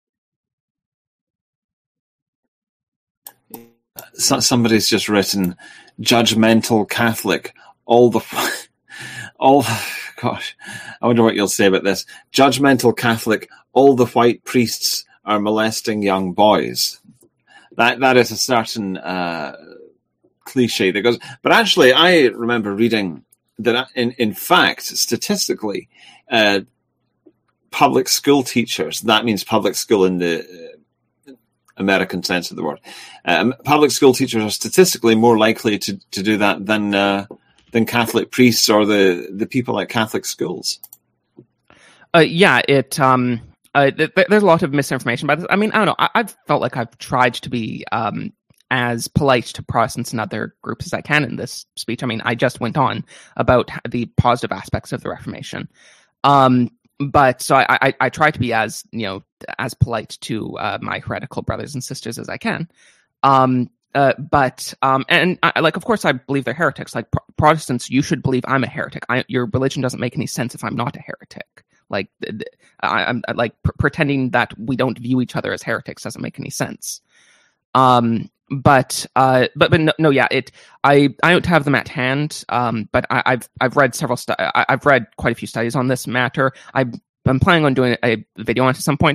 So, somebody's just written, "Judgmental Catholic." All the. All, gosh, I wonder what you'll say about this. Judgmental Catholic, all the white priests are molesting young boys. That That is a certain uh, cliche that goes... But actually, I remember reading that, in, in fact, statistically, uh, public school teachers, that means public school in the uh, American sense of the word, um, public school teachers are statistically more likely to, to do that than... Uh, than Catholic priests or the, the people at Catholic schools. Uh, yeah, it. Um, uh, th- th- there's a lot of misinformation about this. I mean, I don't know. I- I've felt like I've tried to be um, as polite to Protestants and other groups as I can in this speech. I mean, I just went on about the positive aspects of the Reformation. Um, but so I, I, I try to be as, you know, as polite to uh, my heretical brothers and sisters as I can. Um, Uh, but, um, and I, like, of course, I believe they're heretics. Like Pro- Protestants, you should believe I'm a heretic. I, your religion doesn't make any sense if I'm not a heretic. Like, I, I'm like pr- pretending that we don't view each other as heretics doesn't make any sense. Um, but, uh, but, but no, no, yeah, it. I, I don't have them at hand. Um, but I, I've, I've read several. Stu- I, I've read quite a few studies on this matter. I. I'm planning on doing a video on it at some point.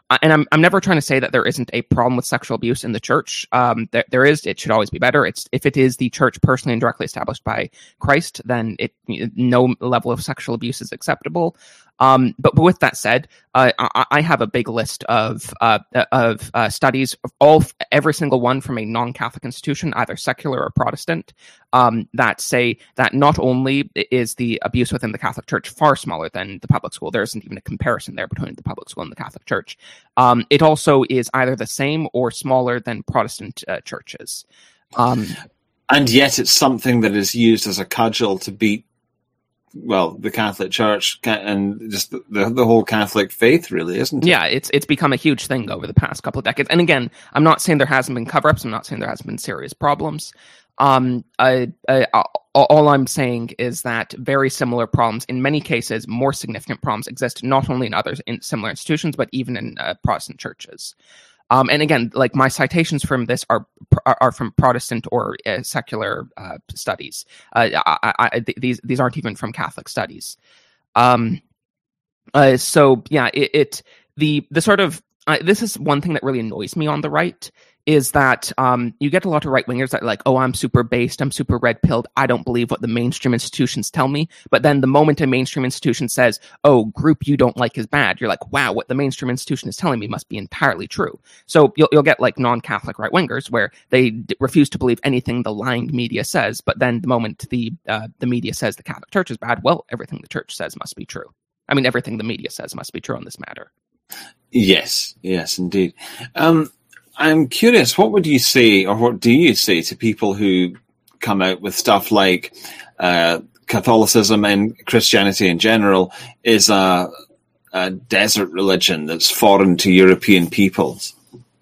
and I'm I'm never trying to say that there isn't a problem with sexual abuse in the church. Um, there, there is. It should always be better. It's if it is the church personally and directly established by Christ, then it no level of sexual abuse is acceptable. Um, but, but with that said, uh, I, I have a big list of uh, of uh, studies, of all every single one from a non-Catholic institution, either secular or Protestant, um, that say that not only is the abuse within the Catholic Church far smaller than the public school, there isn't even a comparison there between the public school and the Catholic Church. Um, it also is either the same or smaller than Protestant uh, churches. Um, and yet it's something that is used as a cudgel to beat, well, the Catholic Church and just the, the, the whole Catholic faith, really, isn't it? Yeah, it's it's become a huge thing over the past couple of decades. And again, I'm not saying there hasn't been cover-ups. I'm not saying there hasn't been serious problems. Um, I, I, all I'm saying is that very similar problems, in many cases, more significant problems exist not only in other in similar institutions, but even in uh, Protestant churches. Um, and again, like my citations from this are are from Protestant or uh, secular uh, studies. Uh, I, I, these these aren't even from Catholic studies. Um, uh, so yeah, it, it the the sort of uh, this is one thing that really annoys me on the right. Is that um, you get a lot of right-wingers that are like, oh, I'm super based, I'm super red-pilled, I don't believe what the mainstream institutions tell me. But then the moment a mainstream institution says, oh, group you don't like is bad, you're like, wow, what the mainstream institution is telling me must be entirely true. So you'll, you'll get like non-Catholic right-wingers where they d- refuse to believe anything the lying media says, but then the moment the uh, the media says the Catholic Church is bad, well, everything the church says must be true. I mean, everything the media says must be true on this matter. Yes, yes, indeed. Um I'm curious, what would you say, or what do you say to people who come out with stuff like uh, Catholicism and Christianity in general is a, a desert religion that's foreign to European peoples?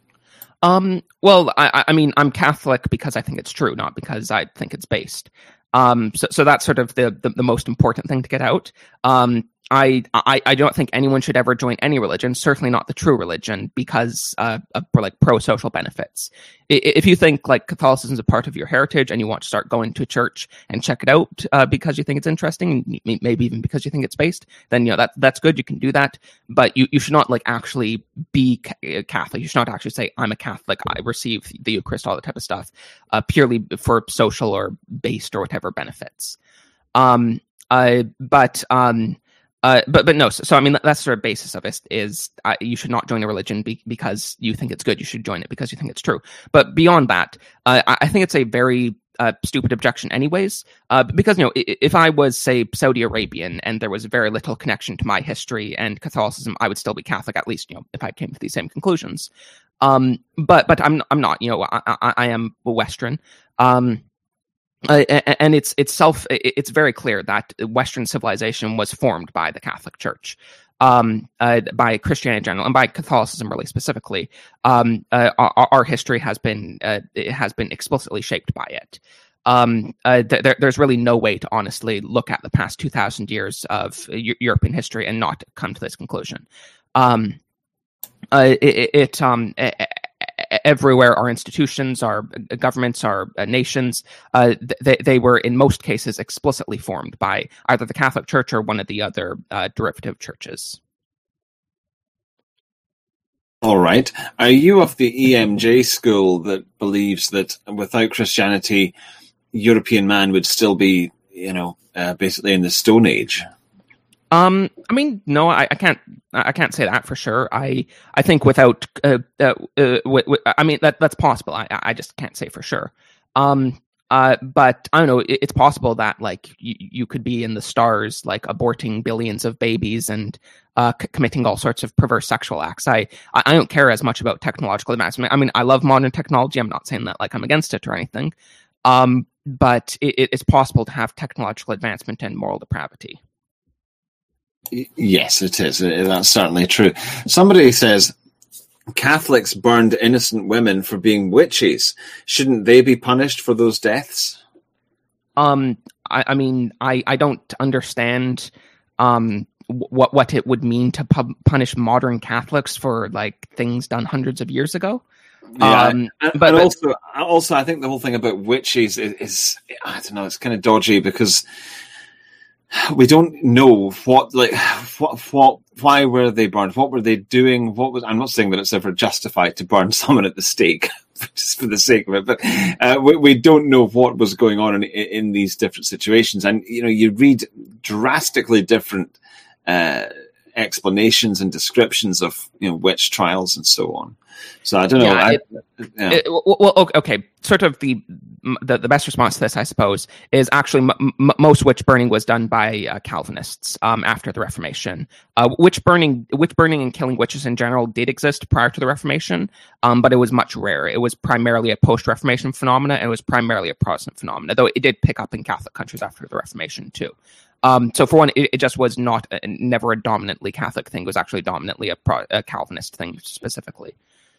Um, well, I, I mean, I'm Catholic because I think it's true, not because I think it's based. Um, so, so that's sort of the, the, the most important thing to get out. Um, I, I I don't think anyone should ever join any religion, certainly not the true religion, because uh, of, for like pro-social benefits. If you think like Catholicism is a part of your heritage and you want to start going to a church and check it out uh, because you think it's interesting, maybe even because you think it's based, then you know that that's good. You can do that, but you, you should not like actually be Catholic. You should not actually say I'm a Catholic. I receive the Eucharist, all that type of stuff, uh, purely for social or based or whatever benefits. Um, uh, but um. Uh, but but no, so, so I mean that's sort of basis of it is uh, you should not join a religion be, because you think it's good. You should join it because you think it's true. But beyond that, uh, I, I think it's a very uh, stupid objection, anyways. Uh, because you know, if I was say Saudi Arabian and there was very little connection to my history and Catholicism, I would still be Catholic, at least you know if I came to these same conclusions. Um, but but I'm I'm not. You know, I I, I am Western. Um, Uh, and it's itself, it's very clear that Western civilization was formed by the Catholic Church, um, uh, by Christianity in general, and by Catholicism really specifically. Um, uh, our, our history has been uh, it has been explicitly shaped by it. Um, uh, th- there, there's really no way to honestly look at the past two thousand years of U- European history and not come to this conclusion. Um, uh, it, it um. It, Everywhere, our institutions, our governments, our uh, nations, uh, they, they were in most cases explicitly formed by either the Catholic Church or one of the other uh, derivative churches. All right. Are you of the E M J school that believes that without Christianity, European man would still be, you know, uh, basically in the Stone Age? Um, I mean, no, I, I can't. I can't say that for sure. I, I think without, uh, uh, uh w- w- I mean that that's possible. I, I just can't say for sure. Um, uh, but I don't know. It, it's possible that like you, you could be in the stars, like aborting billions of babies and uh, c- committing all sorts of perverse sexual acts. I, I, I don't care as much about technological advancement. I mean, I love modern technology. I'm not saying that like I'm against it or anything. Um, but it, it's possible to have technological advancement and moral depravity. Yes, it is. That's certainly true. Somebody says Catholics burned innocent women for being witches. Shouldn't they be punished for those deaths? Um, I, I mean, I, I don't understand um, what what it would mean to pub- punish modern Catholics for like things done hundreds of years ago. Yeah, um, and, but, and but also, also, I think the whole thing about witches is, is I don't know, it's kind of dodgy because we don't know what like what what why were they burned? What were they doing? What was? I'm not saying that it's ever justified to burn someone at the stake, just for the sake of it. But uh, we, we don't know what was going on in, in these different situations. And you know, you read drastically different uh, explanations and descriptions of you know witch trials and so on. So I don't know. Yeah, I, it, yeah. it, well, okay. Sort of the, the the best response to this, I suppose, is actually m- m- most witch burning was done by uh, Calvinists um, after the Reformation. Uh, witch burning, witch burning, and killing witches in general did exist prior to the Reformation, um, but it was much rarer. It was primarily a post-Reformation phenomena, and it was primarily a Protestant phenomena, though it did pick up in Catholic countries after the Reformation too. Um, so for one, it, it just was not a, never a dominantly Catholic thing. It was actually dominantly a, Pro, a Calvinist thing specifically.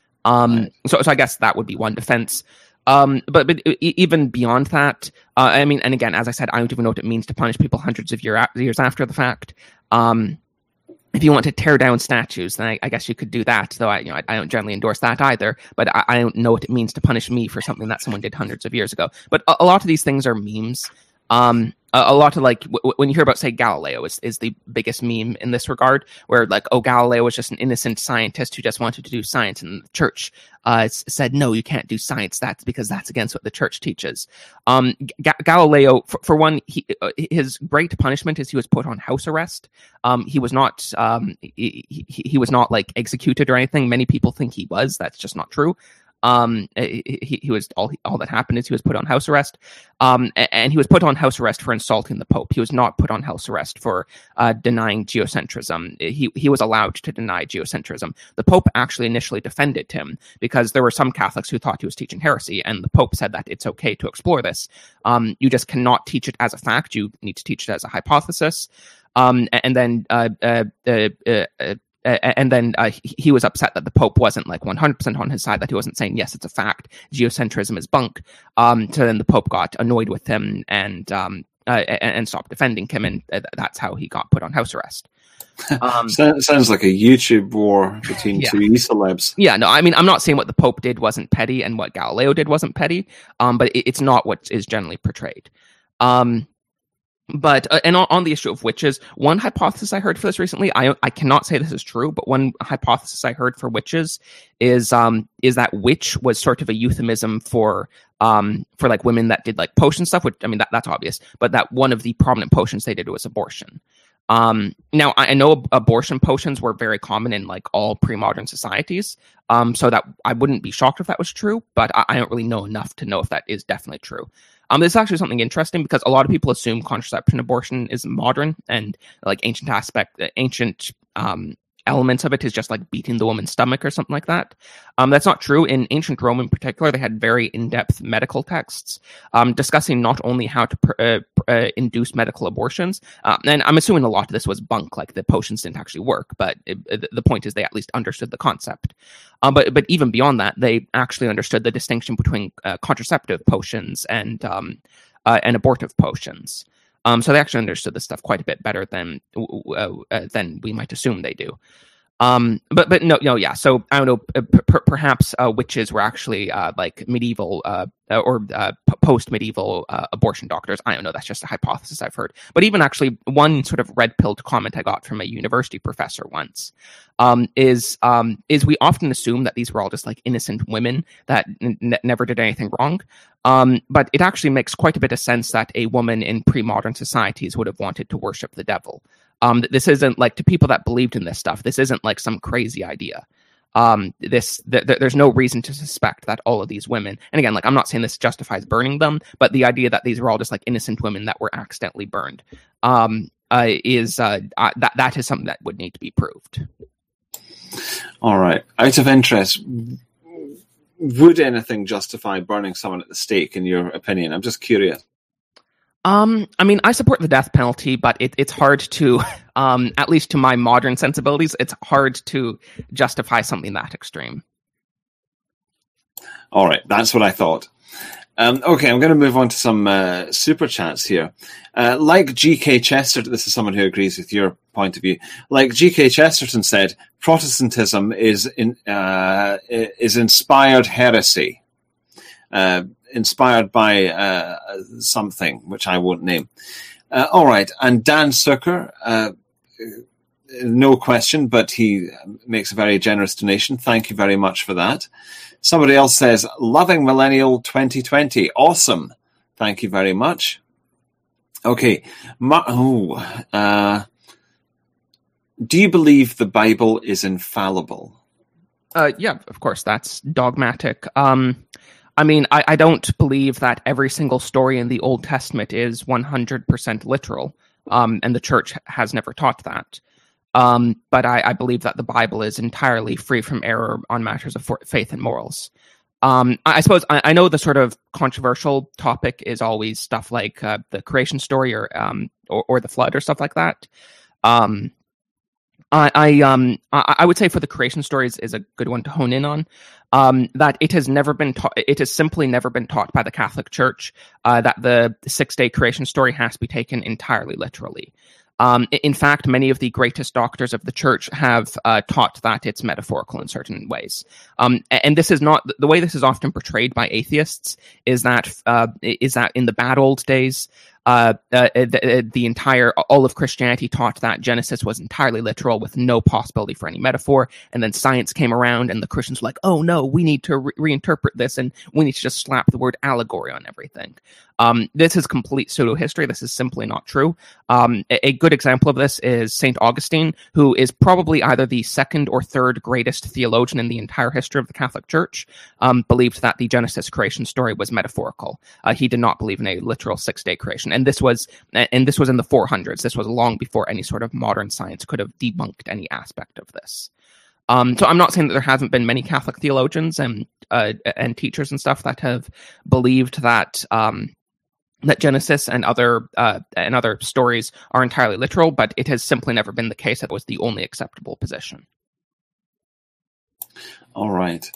Um, right. so, so I guess that would be one defense. Um, but, but even beyond that, uh, I mean, and again, as I said, I don't even know what it means to punish people hundreds of year, years after the fact. Um, if you want to tear down statues, then I, I guess you could do that, though I, you know, I, I don't generally endorse that either, but I, I don't know what it means to punish me for something that someone did hundreds of years ago. But a, a lot of these things are memes. Um, a, a lot of like w- when you hear about, say, Galileo is, is the biggest meme in this regard, where like, oh, Galileo was just an innocent scientist who just wanted to do science, and the church uh, said, no, you can't do science. That's because that's against what the church teaches. Um, Ga- Galileo, for, for one, he, uh, his great punishment is he was put on house arrest. Um, he was not, um, he, he, he was not like executed or anything. Many people think he was. That's just not true. Um, he, he was all, all that happened is he was put on house arrest. Um, and he was put on house arrest for insulting the Pope. He was not put on house arrest for uh, denying geocentrism. He, he was allowed to deny geocentrism. The Pope actually initially defended him because there were some Catholics who thought he was teaching heresy, and the Pope said that it's okay to explore this. Um, you just cannot teach it as a fact. You need to teach it as a hypothesis. Um, and then, uh, uh, uh, uh, uh Uh, and then uh, he, he was upset that the Pope wasn't like one hundred percent on his side, that he wasn't saying, yes, it's a fact, geocentrism is bunk. Um, so then the Pope got annoyed with him and um, uh, and, and stopped defending him, and uh, that's how he got put on house arrest. Um, Sounds like a YouTube war between yeah. two e-celebs. Yeah, no, I mean, I'm not saying what the Pope did wasn't petty and what Galileo did wasn't petty, um, but it, it's not what is generally portrayed. Um, But, uh, and on, on the issue of witches, one hypothesis I heard for this recently, I I cannot say this is true, but one hypothesis I heard for witches is um is that witch was sort of a euphemism for um for like women that did like potion stuff, which, I mean, that, that's obvious, but that one of the prominent potions they did was abortion. Um, now, I know abortion potions were very common in like all pre-modern societies, um, so that I wouldn't be shocked if that was true, but I, I don't really know enough to know if that is definitely true. Um, this is actually something interesting because a lot of people assume contraception abortion is modern and like ancient aspect, ancient um, elements of it is just like beating the woman's stomach or something like that. Um, that's not true. In ancient Rome in particular, they had very in-depth medical texts um, discussing not only how to pr- uh, uh, induce medical abortions, uh, and I'm assuming a lot of this was bunk, like the potions didn't actually work, but it, it, the point is they at least understood the concept. Um, but but even beyond that, they actually understood the distinction between uh, contraceptive potions and um, uh, and abortive potions. Um, so they actually understood this stuff quite a bit better than uh, uh, than we might assume they do. Um, but but no no yeah. So I don't know. Uh, per- perhaps uh, witches were actually uh, like medieval uh, or uh, post medieval uh, abortion doctors. I don't know. That's just a hypothesis I've heard. But even actually, one sort of red pilled comment I got from a university professor once um, is um, is we often assume that these were all just like innocent women that n- never did anything wrong. Um, but it actually makes quite a bit of sense that a woman in pre-modern societies would have wanted to worship the devil. Um, this isn't like, to people that believed in this stuff, this isn't like some crazy idea. Um, this th- th- there's no reason to suspect that all of these women, and again, like I'm not saying this justifies burning them, but the idea that these were all just like innocent women that were accidentally burned um, uh, is uh, uh, that that is something that would need to be proved. All right. Out of interest, would anything justify burning someone at the stake, in your opinion? I'm just curious. Um, I mean, I support the death penalty, but it, it's hard to, um, at least to my modern sensibilities, it's hard to justify something that extreme. All right, that's what I thought. Um, okay, I'm going to move on to some uh, super chats here. Uh, like G K Chesterton, this is someone who agrees with your point of view. Like G K Chesterton said, Protestantism is in, uh, is inspired heresy. Uh, inspired by uh, something which I won't name. Uh, all right, and Dan Zucker uh, no question, but he makes a very generous donation. Thank you very much for that. Somebody else says, loving Millennial twenty twenty. Awesome. Thank you very much. Okay. Ma- oh, uh, do you believe the Bible is infallible? Uh, yeah, of course, that's dogmatic. Um, I mean, I, I don't believe that every single story in the Old Testament is one hundred percent literal, um, and the church has never taught that. Um, but I, I believe that the Bible is entirely free from error on matters of for- faith and morals. Um, I, I suppose I, I know the sort of controversial topic is always stuff like uh, the creation story or, um, or or the flood or stuff like that. Um, I, I um I, I would say for the creation stories is a good one to hone in on. Um, that it has never been taught. It has simply never been taught by the Catholic Church uh, that the six-day creation story has to be taken entirely literally. Um, in fact, many of the greatest doctors of the church have uh, taught that it's metaphorical in certain ways. Um, and this is not the way this is often portrayed by atheists. Is that uh, is that in the bad old days, uh, uh, the, the entire all of Christianity taught that Genesis was entirely literal with no possibility for any metaphor, and then science came around, and the Christians were like, "Oh no, we need to re- reinterpret this, and we need to just slap the word allegory on everything." Um, this is complete pseudo-history. This is simply not true. Um, a, a good example of this is Saint Augustine, who is probably either the second or third greatest theologian in the entire history of the Catholic Church, um, believed that the Genesis creation story was metaphorical. Uh, he did not believe in a literal six-day creation, and this was and this was in the four hundreds. This was long before any sort of modern science could have debunked any aspect of this. Um, so I'm not saying that there hasn't been many Catholic theologians and uh, and teachers and stuff that have believed that. Um, that Genesis and other uh, and other stories are entirely literal, but it has simply never been the case that was the only acceptable position. All right.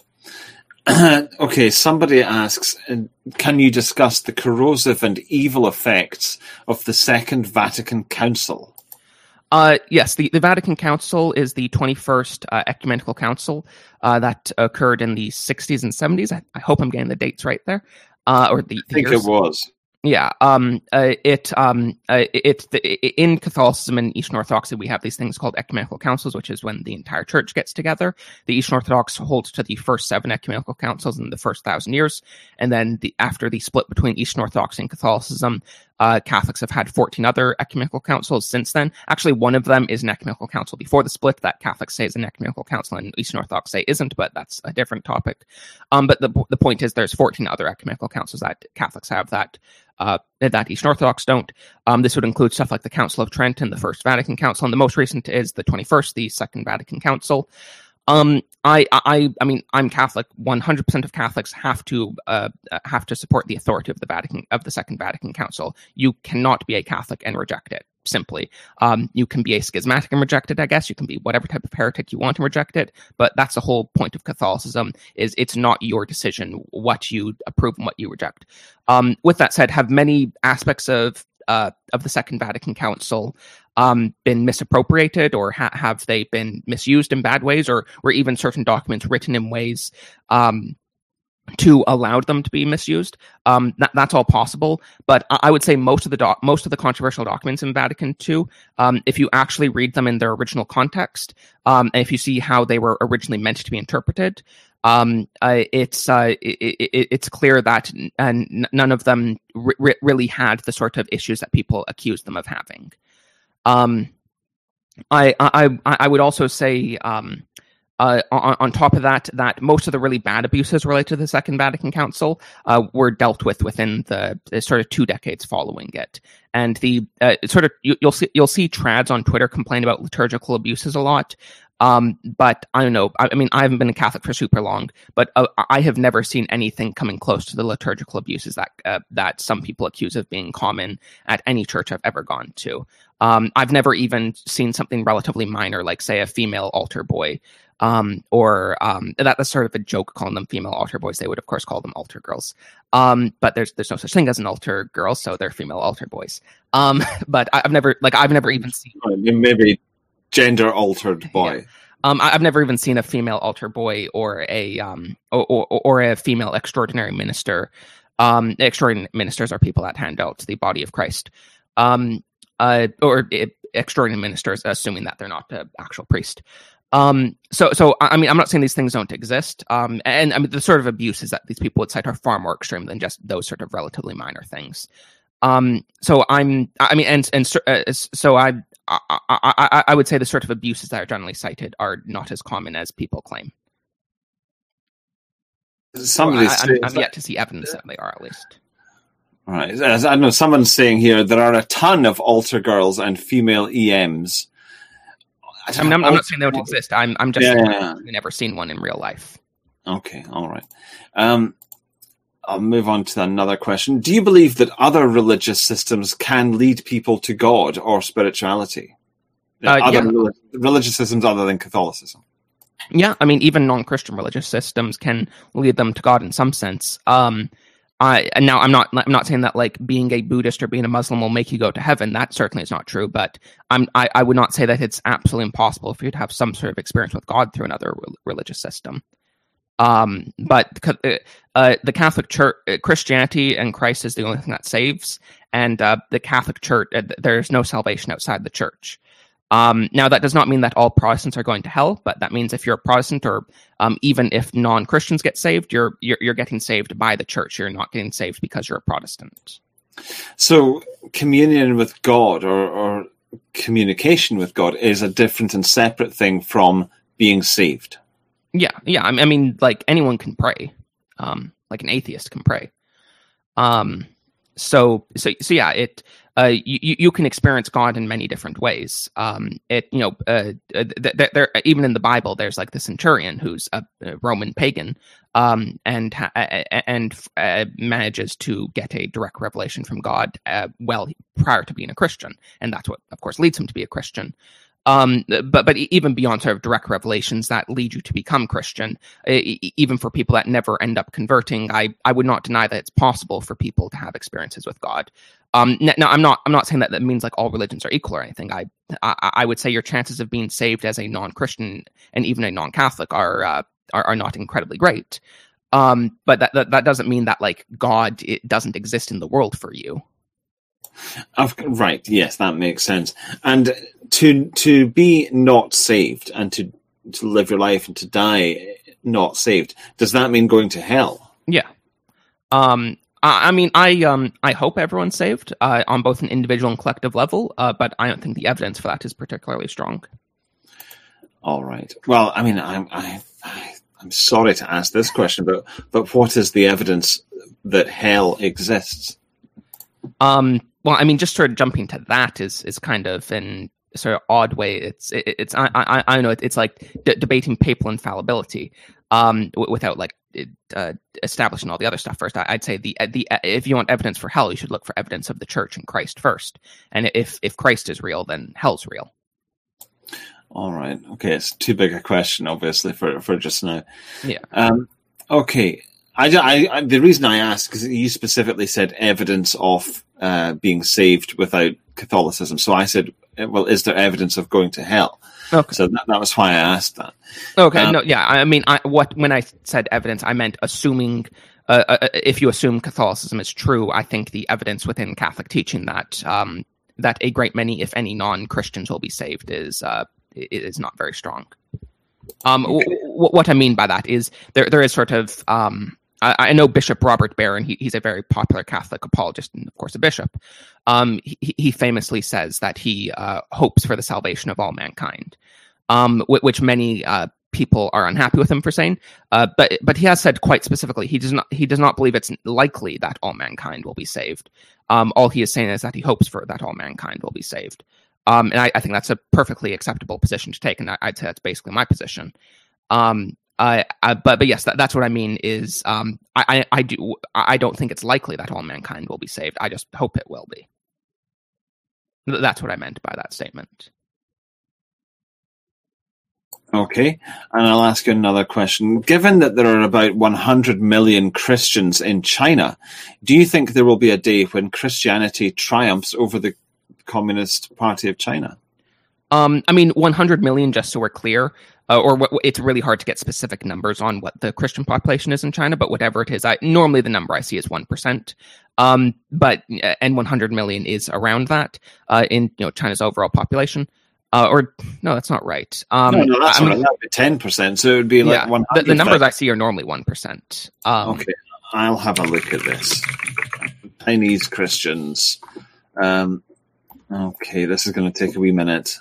Okay, somebody asks, can you discuss the corrosive and evil effects of the Second Vatican Council? Uh, yes, the, the Vatican Council is the twenty-first uh, ecumenical council uh, that occurred in the sixties and seventies. I, I hope I'm getting the dates right there. Uh, or the, the I think years. it was. Yeah, um, uh, it um, uh, it the, in Catholicism and Eastern Orthodoxy we have these things called ecumenical councils, which is when the entire church gets together. The Eastern Orthodox holds to the first seven ecumenical councils in the first thousand years, and then the after the split between Eastern Orthodoxy and Catholicism, uh, Catholics have had fourteen other ecumenical councils since then. Actually, one of them is an ecumenical council before the split that Catholics say is an ecumenical council and Eastern Orthodox say isn't, but that's a different topic. Um, but the the point is, there's fourteen other ecumenical councils that Catholics have that. Uh, that Eastern Orthodox don't. Um, this would include stuff like the Council of Trent and the First Vatican Council, and the most recent is the twenty-first, the Second Vatican Council. Um, I, I, I mean, I'm Catholic. one hundred percent of Catholics have to uh, have to support the authority of the Vatican of the Second Vatican Council. You cannot be a Catholic and reject it. Simply, um, you can be a schismatic and reject it. I guess you can be whatever type of heretic you want and reject it. But that's the whole point of Catholicism: is it's not your decision what you approve and what you reject. Um, with that said, have many aspects of uh, of the Second Vatican Council um, been misappropriated, or ha- have they been misused in bad ways, or were even certain documents written in ways um, to allow them to be misused? Um, that, that's all possible, but I would say most of the doc- most of the controversial documents in Vatican two, um, if you actually read them in their original context, um, and if you see how they were originally meant to be interpreted, um, uh, it's uh, it, it, it's clear that n- n- none of them r- really had the sort of issues that people accused them of having. Um, I, I I would also say. Um, Uh, on, on top of that, that most of the really bad abuses related to the Second Vatican Council uh, were dealt with within the, the sort of two decades following it, and the uh, sort of you, you'll see you'll see trads on Twitter complain about liturgical abuses a lot. Um, but I don't know. I, I mean, I haven't been a Catholic for super long, but uh, I have never seen anything coming close to the liturgical abuses that uh, that some people accuse of being common at any church I've ever gone to. Um, I've never even seen something relatively minor, like say a female altar boy. Um, or um, that, that's sort of a joke calling them female altar boys. They would, of course, call them altar girls. Um, but there's there's no such thing as an altar girl, so they're female altar boys. Um, but I, I've never like I've never even seen maybe gender altered boy. Yeah. Um, I, I've never even seen a female altar boy or a um or or, or a female extraordinary minister. Um, extraordinary ministers are people that hand out the body of Christ. Um, uh, or uh, extraordinary ministers, assuming that they're not the actual priest. Um, so, so I mean, I'm not saying these things don't exist. Um, and I mean, the sort of abuses that these people would cite are far more extreme than just those sort of relatively minor things. Um, so I'm, I mean, and and uh, so I, I, I, I would say the sort of abuses that are generally cited are not as common as people claim. Somebody, well, I, I'm, I'm yet to see evidence that they are, at least. All right, as I know, someone's saying here there are a ton of altar girls and female E Ms. I mean, I'm, I'm not saying they don't exist. I'm, I'm just yeah, saying yeah. I've never seen one in real life. Okay, all right. Um, I'll move on to another question. Do you believe that other religious systems can lead people to God or spirituality? Uh, other yeah. relig- religious systems other than Catholicism? Yeah, I mean, even non-Christian religious systems can lead them to God in some sense. Um, I, and now I'm not I'm not saying that like being a Buddhist or being a Muslim will make you go to heaven. That certainly is not true. But I'm I, I would not say that it's absolutely impossible for you to have some sort of experience with God through another re- religious system. Um, but uh, the Catholic Church, Christianity and Christ is the only thing that saves, and uh, the Catholic Church, uh, there's no salvation outside the Church. Um, now, that does not mean that all Protestants are going to hell, but that means if you're a Protestant, or um, even if non-Christians get saved, you're, you're you're getting saved by the Church. You're not getting saved because you're a Protestant. So, communion with God or, or communication with God is a different and separate thing from being saved. Yeah, yeah. I mean, like anyone can pray, um, like an atheist can pray. Um, so, so, so yeah. It. Uh, you, you can experience God in many different ways. Um, it you know, uh, th- th- there even in the Bible, there's like the centurion who's a, a Roman pagan, um, and ha- and uh, manages to get a direct revelation from God uh, well prior to being a Christian, and that's what, of course, leads him to be a Christian. Um, but but even beyond sort of direct revelations that lead you to become Christian, even for people that never end up converting, I, I would not deny that it's possible for people to have experiences with God. Um, now I'm not I'm not saying that that means like all religions are equal or anything. I I, I would say your chances of being saved as a non-Christian and even a non-Catholic are uh, are, are not incredibly great. Um, but that, that that doesn't mean that like God it doesn't exist in the world for you. I've, right, yes, that makes sense. And to to be not saved and to, to live your life and to die not saved, does that mean going to hell? Yeah. Um, I, I mean, I um, I hope everyone's saved uh, on both an individual and collective level, uh, but I don't think the evidence for that is particularly strong. All right. Well, I mean, I'm I, I, I'm sorry to ask this question, but but what is the evidence that hell exists? Um. Well, I mean, just sort of jumping to that is is kind of an sort of odd way. It's it, it's I I I know it's like d- debating papal infallibility, um, w- without like it, uh, establishing all the other stuff first. I, I'd say the the if you want evidence for hell, you should look for evidence of the Church and Christ first. And if if Christ is real, then hell's real. All right. Okay, it's too big a question, obviously, for for just now. Yeah. Um. Okay. I, I, I the reason I asked because you specifically said evidence of uh, being saved without Catholicism. So I said, well, is there evidence of going to hell? Okay. So that, that was why I asked that. Okay. Um, no. Yeah. I mean, I, what when I said evidence, I meant assuming. Uh, uh, if you assume Catholicism is true, I think the evidence within Catholic teaching that um, that a great many, if any, non-Christians will be saved is uh, is not very strong. Um, okay. w- w- what I mean by that is there there is sort of um, I, I know Bishop Robert Barron. He, he's a very popular Catholic apologist and, of course, a bishop. Um, he, he famously says that he uh, hopes for the salvation of all mankind, um, which many uh, people are unhappy with him for saying. Uh, but but he has said quite specifically he does not he does not believe it's likely that all mankind will be saved. Um, all he is saying is that he hopes for that all mankind will be saved. Um, and I, I think that's a perfectly acceptable position to take, and I, I'd say that's basically my position. Um, I, I, but but yes, that, that's what I mean. Is um, I, I I do I don't think it's likely that all mankind will be saved. I just hope it will be. That's what I meant by that statement. Okay, and I'll ask you another question. Given that there are about one hundred million Christians in China, do you think there will be a day when Christianity triumphs over the Communist Party of China? Um, I mean, one hundred million, just so we're clear, uh, or what, it's really hard to get specific numbers on what the Christian population is in China, but whatever it is, I normally the number I see is one percent. Um, but and one hundred million is around that uh, in you know China's overall population. Uh, or no, that's not right. Um, no, no, that's I not mean, right. That would be ten percent. So it would be like yeah, one the, hundred. the numbers I see are normally one percent. Um, okay, I'll have a look at this. Chinese Christians. Um, okay, this is going to take a wee minute.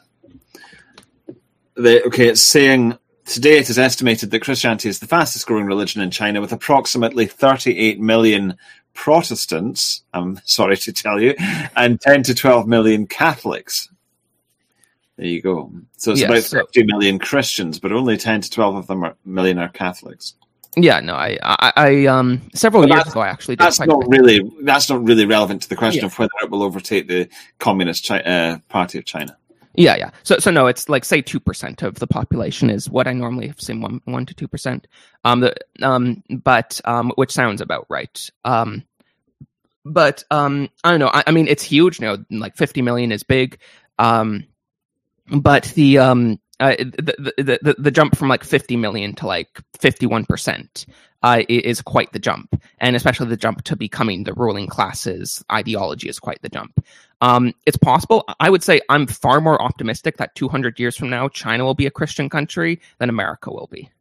The, okay, it's saying today it is estimated that Christianity is the fastest growing religion in China, with approximately thirty-eight million Protestants, I'm sorry to tell you, and ten to twelve million Catholics. There you go. So it's yes, about so, fifty million Christians, but only ten to twelve of them are million are Catholics. Yeah, no, I, I, I um, several But years ago, I actually did. That's quite not really that's not really relevant to the question yeah. of whether it will overtake the Communist Chi- uh, Party of China. Yeah, yeah. So, so no, it's like say two percent of the population is what I normally have seen one, one to two percent. Um, the um, but um, which sounds about right. Um, but um, I don't know. I, I mean, it's huge. You know, like fifty million is big. Um, but the um, uh, the, the the the jump from like fifty million to like fifty-one percent uh, is quite the jump, and especially the jump to becoming the ruling class's ideology is quite the jump. Um, it's possible. I would say I'm far more optimistic that two hundred years from now, China will be a Christian country than America will be.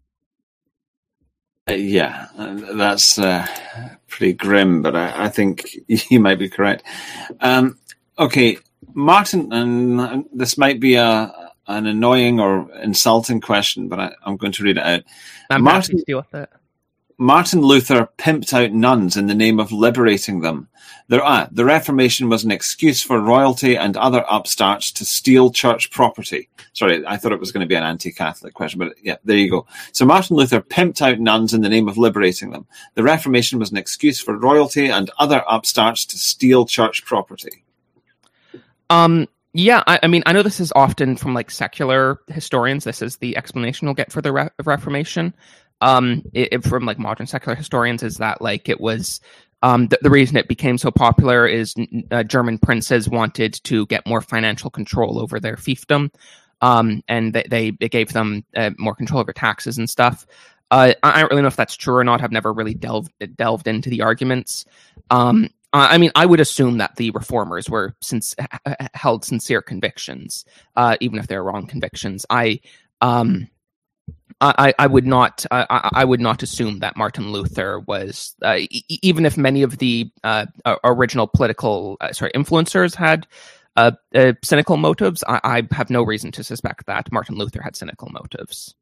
Uh, yeah, uh, that's uh, pretty grim, but I, I think you might be correct. Um, okay, Martin, and this might be a an annoying or insulting question, but I, I'm going to read it out. I'm Martin, happy to deal with it. Martin Luther pimped out nuns in the name of liberating them. There, ah, the Reformation was an excuse for royalty and other upstarts to steal church property. Sorry, I thought it was going to be an anti-Catholic question, but yeah, there you go. So Martin Luther pimped out nuns in the name of liberating them. The Reformation was an excuse for royalty and other upstarts to steal church property. Um. Yeah, I, I mean, I know this is often from like secular historians. This is the explanation we'll get for the Re- Reformation. Um, it, it, from like modern secular historians, is that like it was um, the, the reason it became so popular is uh, German princes wanted to get more financial control over their fiefdom, um, and they, they it gave them uh, more control over taxes and stuff. Uh, I, I don't really know if that's true or not. I've never really delved delved into the arguments. Um, I mean, I would assume that the reformers were since held sincere convictions, uh, even if they're wrong convictions. I, um, I, I would not, I, I would not assume that Martin Luther was, uh, e- even if many of the uh, original political, uh, sorry, influencers had uh, uh, cynical motives. I, I have no reason to suspect that Martin Luther had cynical motives.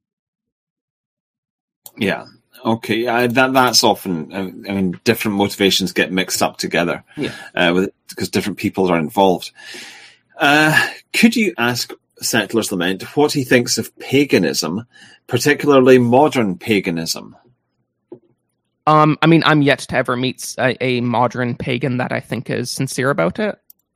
Yeah. Okay, uh, that that's often. I mean, different motivations get mixed up together, yeah, uh, with, because different people are involved. Uh, could you ask Settler's Lament what he thinks of paganism, particularly modern paganism? Um, I mean, I'm yet to ever meet a, a modern pagan that I think is sincere about it.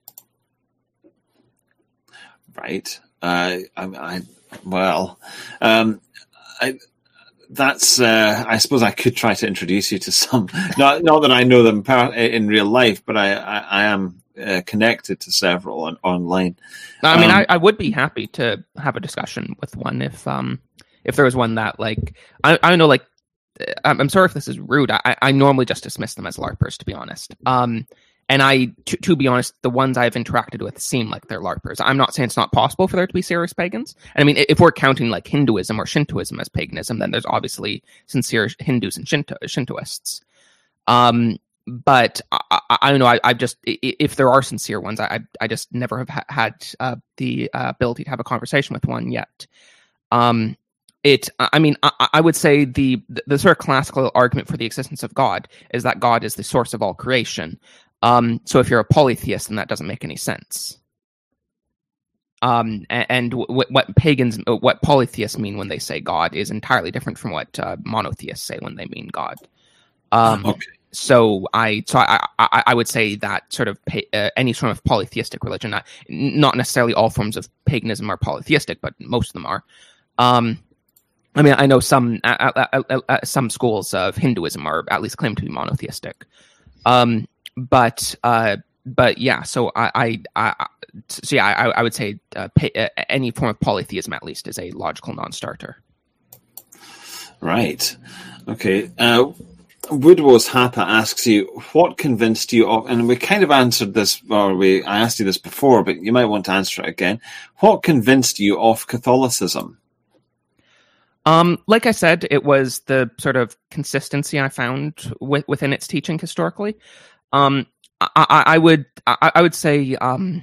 Right. Uh, I, I well, um, I. That's. Uh, I suppose I could try to introduce you to some. Not, not that I know them per, in real life, but I, I, I am uh, connected to several on, online. I mean, um, I, I would be happy to have a discussion with one if, um, if there was one that like I, I don't know, like I'm, I'm sorry if this is rude. I, I normally just dismiss them as LARPers, to be honest. Um, and I, to, to be honest, the ones I've interacted with seem like they're LARPers. I'm not saying it's not possible for there to be serious pagans. And I mean, if we're counting like Hinduism or Shintoism as paganism, then there's obviously sincere Hindus and Shinto, Shintoists. Um, but I, I, I don't know. I, I just, if there are sincere ones, I, I just never have ha- had uh, the uh, ability to have a conversation with one yet. Um, It, I mean, I, I would say the, the the sort of classical argument for the existence of God is that God is the source of all creation. Um, so if you're a polytheist, then that doesn't make any sense. Um, and, and w- what pagans, what polytheists mean when they say God is entirely different from what uh, monotheists say when they mean God. Um, okay. So I, so I, I, I would say that sort of pa- uh, any sort of polytheistic religion, not, not necessarily all forms of paganism are polytheistic, but most of them are. Um, I mean, I know some uh, uh, uh, uh, some schools of Hinduism are at least claim to be monotheistic. Um, but uh, but yeah, so I, I, I so yeah, I, I would say uh, pay, uh, any form of polytheism at least is a logical non-starter. Right. Okay. Uh, Woodwose Hapa asks you, what convinced you of, and we kind of answered this, or we I asked you this before, but you might want to answer it again. What convinced you of Catholicism? Um, like I said, it was the sort of consistency I found with, within its teaching historically. Um, I, I, I would I, I would say um,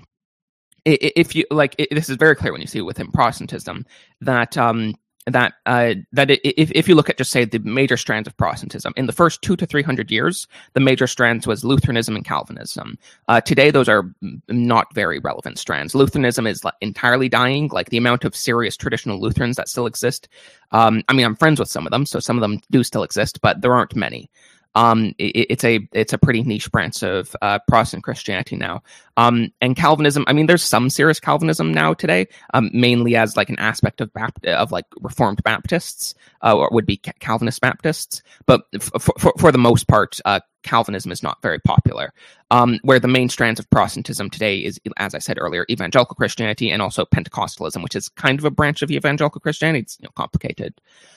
if you like, it, this is very clear when you see it within Protestantism that um, that uh, that it, if if you look at just say the major strands of Protestantism in the first two to three hundred years, the major strands was Lutheranism and Calvinism. Uh, today, those are not very relevant strands. Lutheranism is like, entirely dying. Like the amount of serious traditional Lutherans that still exist. Um, I mean, I'm friends with some of them, so some of them do still exist, but there aren't many. Um, it, it's a it's a pretty niche branch of uh, Protestant Christianity now. Um, and Calvinism, I mean, there's some serious Calvinism now today, um, mainly as like an aspect of Bapt- of like Reformed Baptists, uh, or would be Calvinist Baptists. But f- for for the most part, uh, Calvinism is not very popular. Um, where the main strands of Protestantism today is, as I said earlier, evangelical Christianity and also Pentecostalism, which is kind of a branch of evangelical Christianity. It's you know, complicated.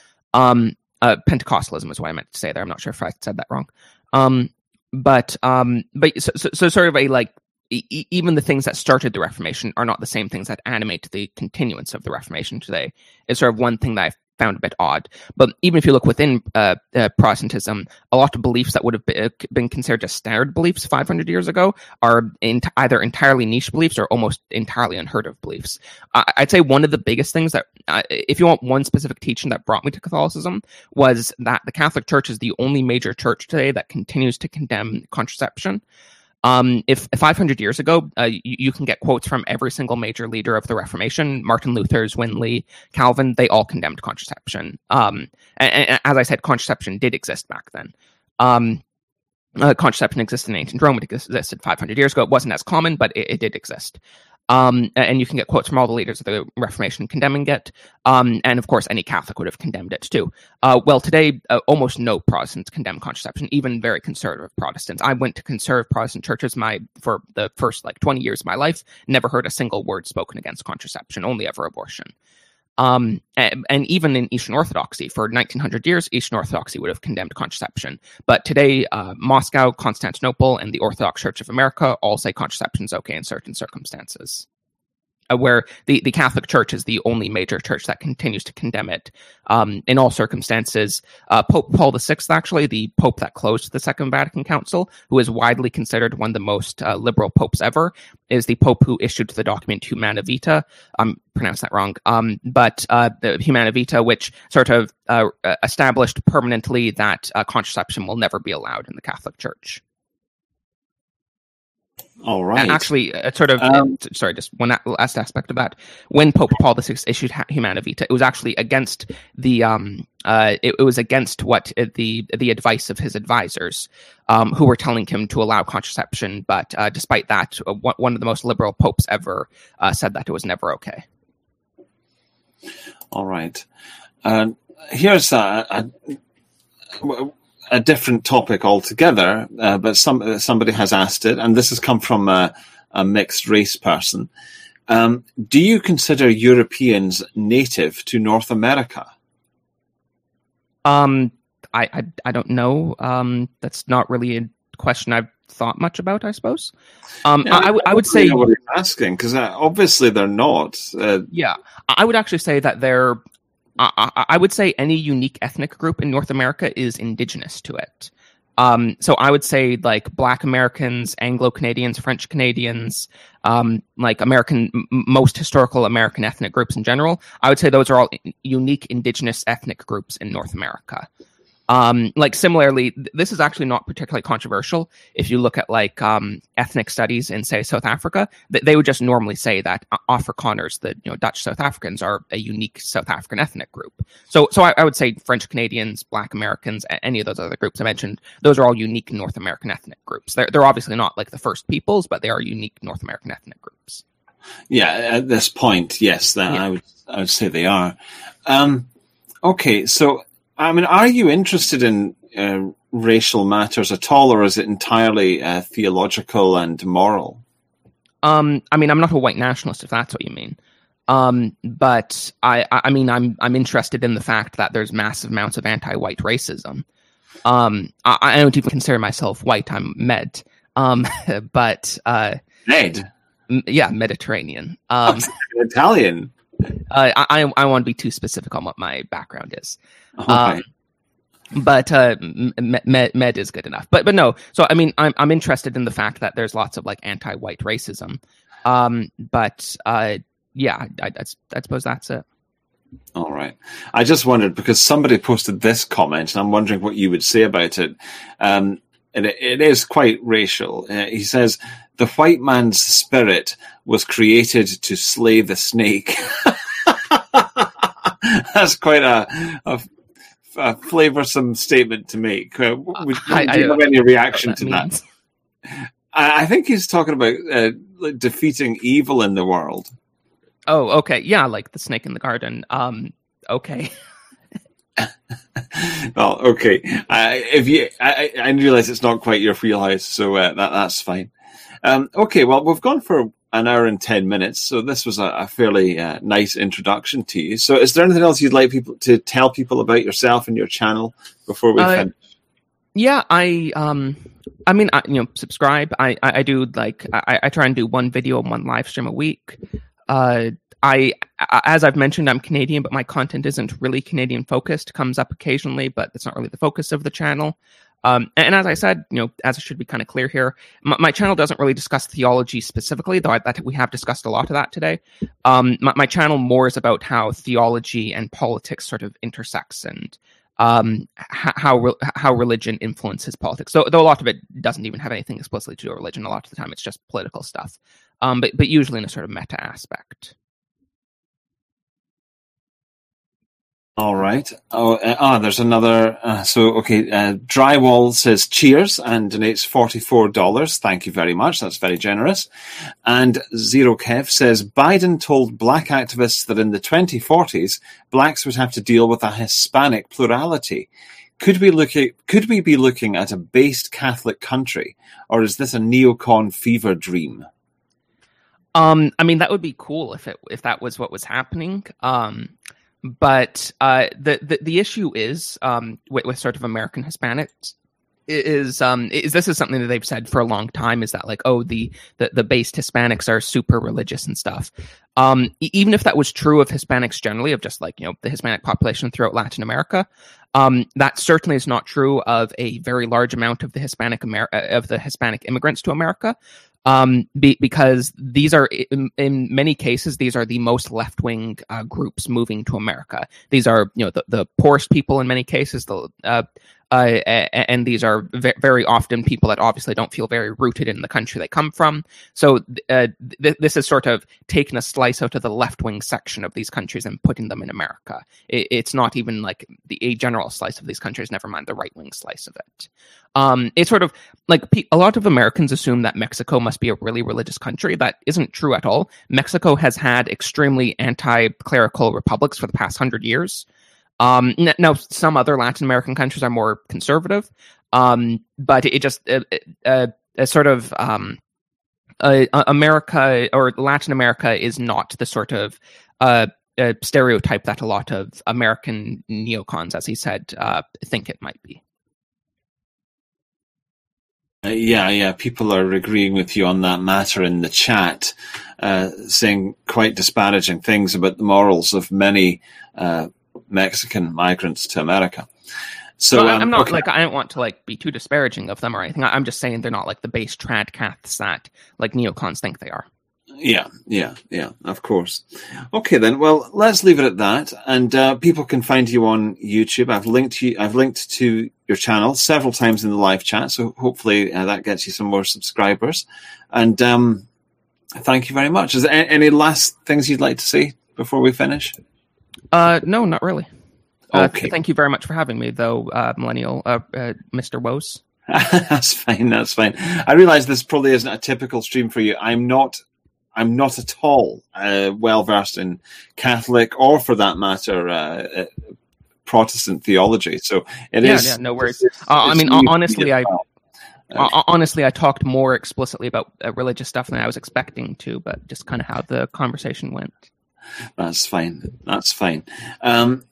Um, Uh, Pentecostalism is what I meant to say there. I'm not sure if I said that wrong. Um, but um, but so, so, so sort of a like e- even the things that started the Reformation are not the same things that animate the continuance of the Reformation today. It's sort of one thing that I found a bit odd. But even if you look within uh, uh, Protestantism, a lot of beliefs that would have been, been considered just standard beliefs five hundred years ago are in either entirely niche beliefs or almost entirely unheard of beliefs. Uh, I'd say one of the biggest things that, uh, if you want one specific teaching that brought me to Catholicism, was that the Catholic Church is the only major church today that continues to condemn contraception. Um, if five hundred years ago, uh, you, you can get quotes from every single major leader of the Reformation, Martin Luther, Zwingli, Calvin, they all condemned contraception. Um, and, and as I said, contraception did exist back then. Um, uh, contraception existed in ancient Rome. It existed five hundred years ago. It wasn't as common, but it, it did exist. Um, and you can get quotes from all the leaders of the Reformation condemning it. Um, and of course, any Catholic would have condemned it too. Uh, well, today, uh, almost no Protestants condemn contraception, even very conservative Protestants. I went to conservative Protestant churches my for the first like twenty years of my life, never heard a single word spoken against contraception, only ever abortion. Um, and, and even in Eastern Orthodoxy, for nineteen hundred years, Eastern Orthodoxy would have condemned contraception. But today, uh, Moscow, Constantinople, and the Orthodox Church of America all say contraception is okay in certain circumstances. Uh, where the, the Catholic Church is the only major church that continues to condemn it um, in all circumstances. Uh, Pope Paul the Sixth, actually, the Pope that closed the Second Vatican Council, who is widely considered one of the most uh, liberal popes ever, is the Pope who issued the document Humana Vita. I'm pronounced that wrong. Um, but uh, the Humana Vita, which sort of uh, established permanently that uh, contraception will never be allowed in the Catholic Church. All right. Actually, uh, sort of, um, uh, sorry, just one last aspect of that. When Pope Paul the Sixth issued Humana Vita, it was actually against the, um, uh, it, it was against what uh, the the advice of his advisors, um, who were telling him to allow contraception. But uh, despite that, uh, one of the most liberal popes ever uh, said that it was never okay. All right. Uh, here's a, a a different topic altogether, uh, but some uh, somebody has asked it, and this has come from a, a mixed race person. Um, do you consider Europeans native to North America? Um, I I, I don't know. Um, that's not really a question I've thought much about, I suppose. Um, yeah, I, I, I would say what you're asking, because uh, obviously they're not. Uh, yeah, I would actually say that they're. I, I would say any unique ethnic group in North America is indigenous to it. Um, so I would say like Black Americans, Anglo-Canadians, French Canadians, um, like American, m- most historical American ethnic groups in general. I would say those are all unique indigenous ethnic groups in North America. Um, like similarly, th- this is actually not particularly controversial. If you look at like um, ethnic studies in, say, South Africa, th- they would just normally say that Afrikaners, the you know Dutch South Africans, are a unique South African ethnic group. So, so I, I would say French Canadians, Black Americans, any of those other groups I mentioned, those are all unique North American ethnic groups. They're they're obviously not like the first peoples, but they are unique North American ethnic groups. Yeah, at this point, yes, that yeah. I would I would say they are. Um, okay, so. I mean, are you interested in uh, racial matters at all, or is it entirely uh, theological and moral? Um, I mean, I'm not a white nationalist, if that's what you mean. Um, but I, I mean, I'm I'm interested in the fact that there's massive amounts of anti-white racism. Um, I, I don't even consider myself white. I'm med. Um, but uh, Med? M- yeah, Mediterranean. Um, Italian? Uh, I I, I want to be too specific on what my background is. Oh, Um, right. but uh, med, med is good enough. But but no. So I mean, I'm I'm interested in the fact that there's lots of like anti-white racism. Um, but uh, yeah, I, I, I suppose that's it. All right. I just wondered because somebody posted this comment, and I'm wondering what you would say about it. Um, and it, it is quite racial. Uh, he says, "The white man's spirit was created to slay the snake." That's quite a, a, a flavoursome statement to make. Uh, would, I, do you I have any reaction that to means. that? I, I think he's talking about uh, defeating evil in the world. Oh, okay. Yeah, like the snake in the garden. Um, okay. Well, okay. Uh, if you, I, I realize it's not quite your wheelhouse, so uh, that that's fine. Um, okay, well, we've gone for an hour and ten minutes, so this was a, a fairly uh, nice introduction to you. So, is there anything else you'd like people to tell people about yourself and your channel before we Uh, finish? Yeah, I um, I mean, I, you know, subscribe. I, I, I do like I, I try and do one video and one live stream a week. Uh, I, as I've mentioned, I'm Canadian, but my content isn't really Canadian focused. Comes up occasionally, but it's not really the focus of the channel. Um, and, and as I said, you know, as it should be kind of clear here, my, my channel doesn't really discuss theology specifically, though I, that we have discussed a lot of that today. Um, my, my channel more is about how theology and politics sort of intersects and um, how re- how religion influences politics. So, though a lot of it doesn't even have anything explicitly to do with religion, a lot of the time it's just political stuff. Um, but but usually in a sort of meta aspect. All right. Oh, uh, ah, there's another. Uh, so, okay. Uh, Drywall says cheers and donates forty-four dollars. Thank you very much. That's very generous. And Zero Kev says Biden told black activists that in the twenty forties, blacks would have to deal with a Hispanic plurality. Could we look at, could we be looking at a based Catholic country, or is this a neocon fever dream? Um, I mean, that would be cool if it if that was what was happening. Um, But uh, the, the the issue is um, with, with sort of American Hispanics is um, is this is something that they've said for a long time, is that like, oh, the the, the based Hispanics are super religious and stuff. Um, even if that was true of Hispanics generally, of just like, you know, the Hispanic population throughout Latin America, um, that certainly is not true of a very large amount of the Hispanic Amer- of the Hispanic immigrants to America. Um, be, because these are, in, in many cases, these are the most left-wing uh, groups moving to America. These are, you know, the, the poorest people in many cases, the uh, uh, and these are v- very often people that obviously don't feel very rooted in the country they come from. So uh, th- this is sort of taking a slice out of the left-wing section of these countries and putting them in America. It, it's not even like the a general slice of these countries, never mind the right-wing slice of it. Um, it's sort of like a lot of Americans assume that Mexico must be a really religious country. That isn't true at all. Mexico has had extremely anti-clerical republics for the past hundred years. Um, now, some other Latin American countries are more conservative, um, but it just uh, uh, uh, sort of um, uh, America or Latin America is not the sort of uh, uh, stereotype that a lot of American neocons, as he said, uh, think it might be. Uh, yeah, yeah. People are agreeing with you on that matter in the chat, uh, saying quite disparaging things about the morals of many uh, Mexican migrants to America. So well, um, I'm not okay. like I don't want to like be too disparaging of them or anything. I'm just saying they're not like the base trad caths that like neocons think they are. Yeah, yeah, yeah, of course. Okay, then. Well, let's leave it at that. And uh, people can find you on YouTube. I've linked you. I've linked to your channel several times in the live chat, so hopefully uh, that gets you some more subscribers. And um, thank you very much. Is there any, any last things you'd like to say before we finish? Uh, no, not really. Uh, Okay. Thank you very much for having me, though, uh, Millennial, uh, uh, Mister Woes. That's fine. That's fine. I realize this probably isn't a typical stream for you. I'm not. I'm not at all uh, well versed in Catholic or, for that matter, uh, uh, Protestant theology. So it yeah, is. Yeah, no worries. It's, uh, I it's mean, new to me honestly, as I well. uh, honestly I talked more explicitly about uh, religious stuff than I was expecting to, but just kind of how the conversation went. That's fine. That's fine. Um,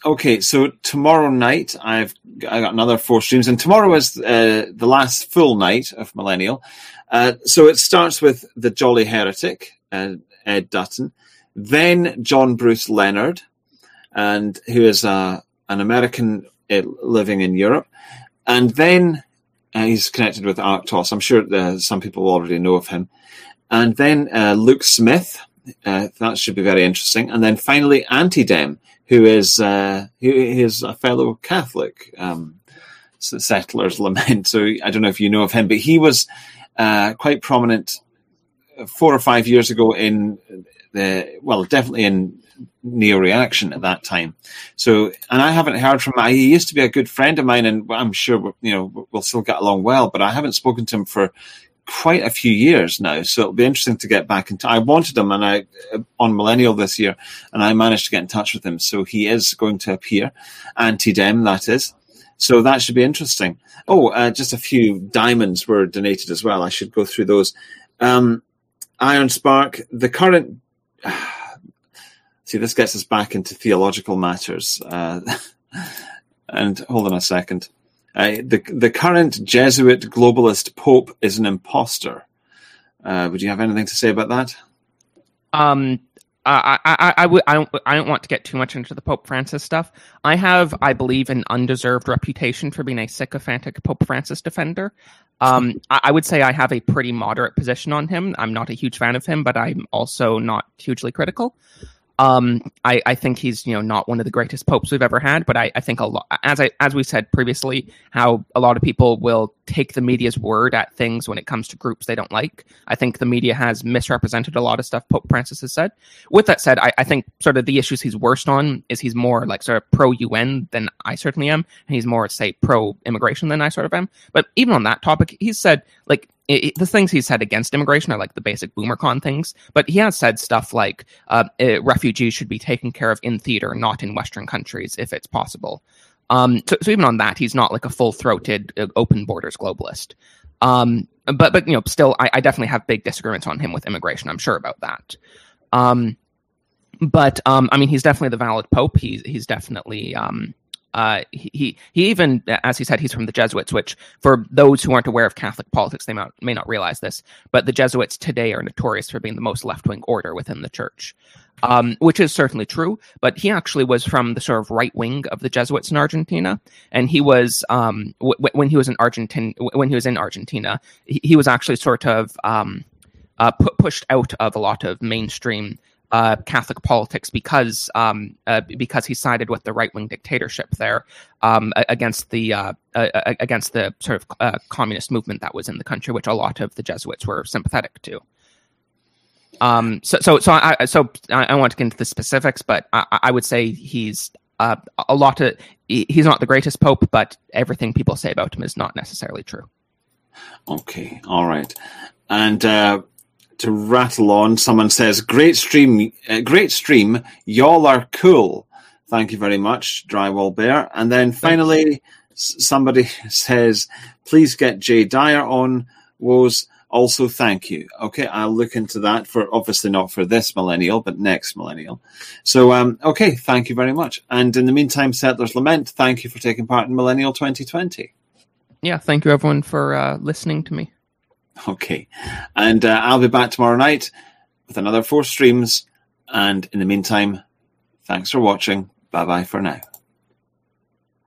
okay, so tomorrow night I've I got another four streams, and tomorrow is uh, the last full night of Millennial. Uh, so it starts with the Jolly Heretic, uh, Ed Dutton, then John Bruce Leonard, and who is uh, an American uh, living in Europe, and then uh, he's connected with Arctos. I'm sure uh, some people already know of him, and then uh, Luke Smith. Uh, that should be very interesting, and then finally Antidem, who is uh, who is a fellow Catholic um, Settlers Lament. So I don't know if you know of him, but he was uh, quite prominent four or five years ago in the well, definitely in Neo Reaction at that time. So, and I haven't heard from him. He used to be a good friend of mine, and I'm sure you know we'll still get along well. But I haven't spoken to him for quite a few years now, so it'll be interesting to get back in touch. I wanted him and I on Millennial this year, and I managed to get in touch with him, so he is going to appear. Anti-Dem, that is. So that should be interesting. Oh, uh, just a few diamonds were donated as well. I should go through those. Um, Iron Spark, the current... See, this gets us back into theological matters. Uh, and hold on a second. Uh, the the current Jesuit globalist Pope is an imposter. Uh, would you have anything to say about that? Um, I I I, would, I don't I don't want to get too much into the Pope Francis stuff. I have, I believe, an undeserved reputation for being a sycophantic Pope Francis defender. Um, I, I would say I have a pretty moderate position on him. I'm not a huge fan of him, but I'm also not hugely critical. Um, I, I think he's, you know, not one of the greatest popes we've ever had, but I, I think a lot, as I, as we said previously, how a lot of people will take the media's word at things when it comes to groups they don't like. I think the media has misrepresented a lot of stuff Pope Francis has said. With that said, I, I think sort of the issues he's worst on is he's more like sort of pro-U N than I certainly am, and he's more, say, pro-immigration than I sort of am. But even on that topic, he's said, like, It, it, the things he's said against immigration are like the basic BoomerCon things, but he has said stuff like uh, uh, refugees should be taken care of in theater, not in Western countries, if it's possible. Um, so, so even on that, he's not like a full-throated, uh, open borders globalist. Um, but but you know, still, I, I definitely have big disagreements on him with immigration. I'm sure about that. Um, but um, I mean, he's definitely the valid pope. He's he's definitely. Um, Uh, he, he even, as he said, he's from the Jesuits, which for those who aren't aware of Catholic politics, they may, may not realize this, but the Jesuits today are notorious for being the most left-wing order within the church, um, which is certainly true, but he actually was from the sort of right wing of the Jesuits in Argentina, and he was, um, w- when he was in Argentina, when he was in Argentina, he, he was actually sort of um, uh, pu- pushed out of a lot of mainstream Uh, Catholic politics because um, uh, because he sided with the right wing dictatorship there um, against the uh, uh, against the sort of uh, communist movement that was in the country, which a lot of the Jesuits were sympathetic to. Um, so so so I so I, I want to get into the specifics, but I, I would say he's uh, a lot of he's not the greatest pope, but everything people say about him is not necessarily true. Okay, all right, and. Uh... To rattle on, someone says, great stream, uh, great stream, y'all are cool. Thank you very much, Drywall Bear. And then finally, s- somebody says, please get Jay Dyer on, Woes. Also, thank you. Okay, I'll look into that for, obviously not for this millennial, but next millennial. So, um, okay, thank you very much. And in the meantime, Settlers Lament, thank you for taking part in Millennial twenty twenty. Yeah, thank you everyone for uh, listening to me. Okay, and uh, I'll be back tomorrow night with another four streams. And in the meantime, thanks for watching. Bye-bye for now.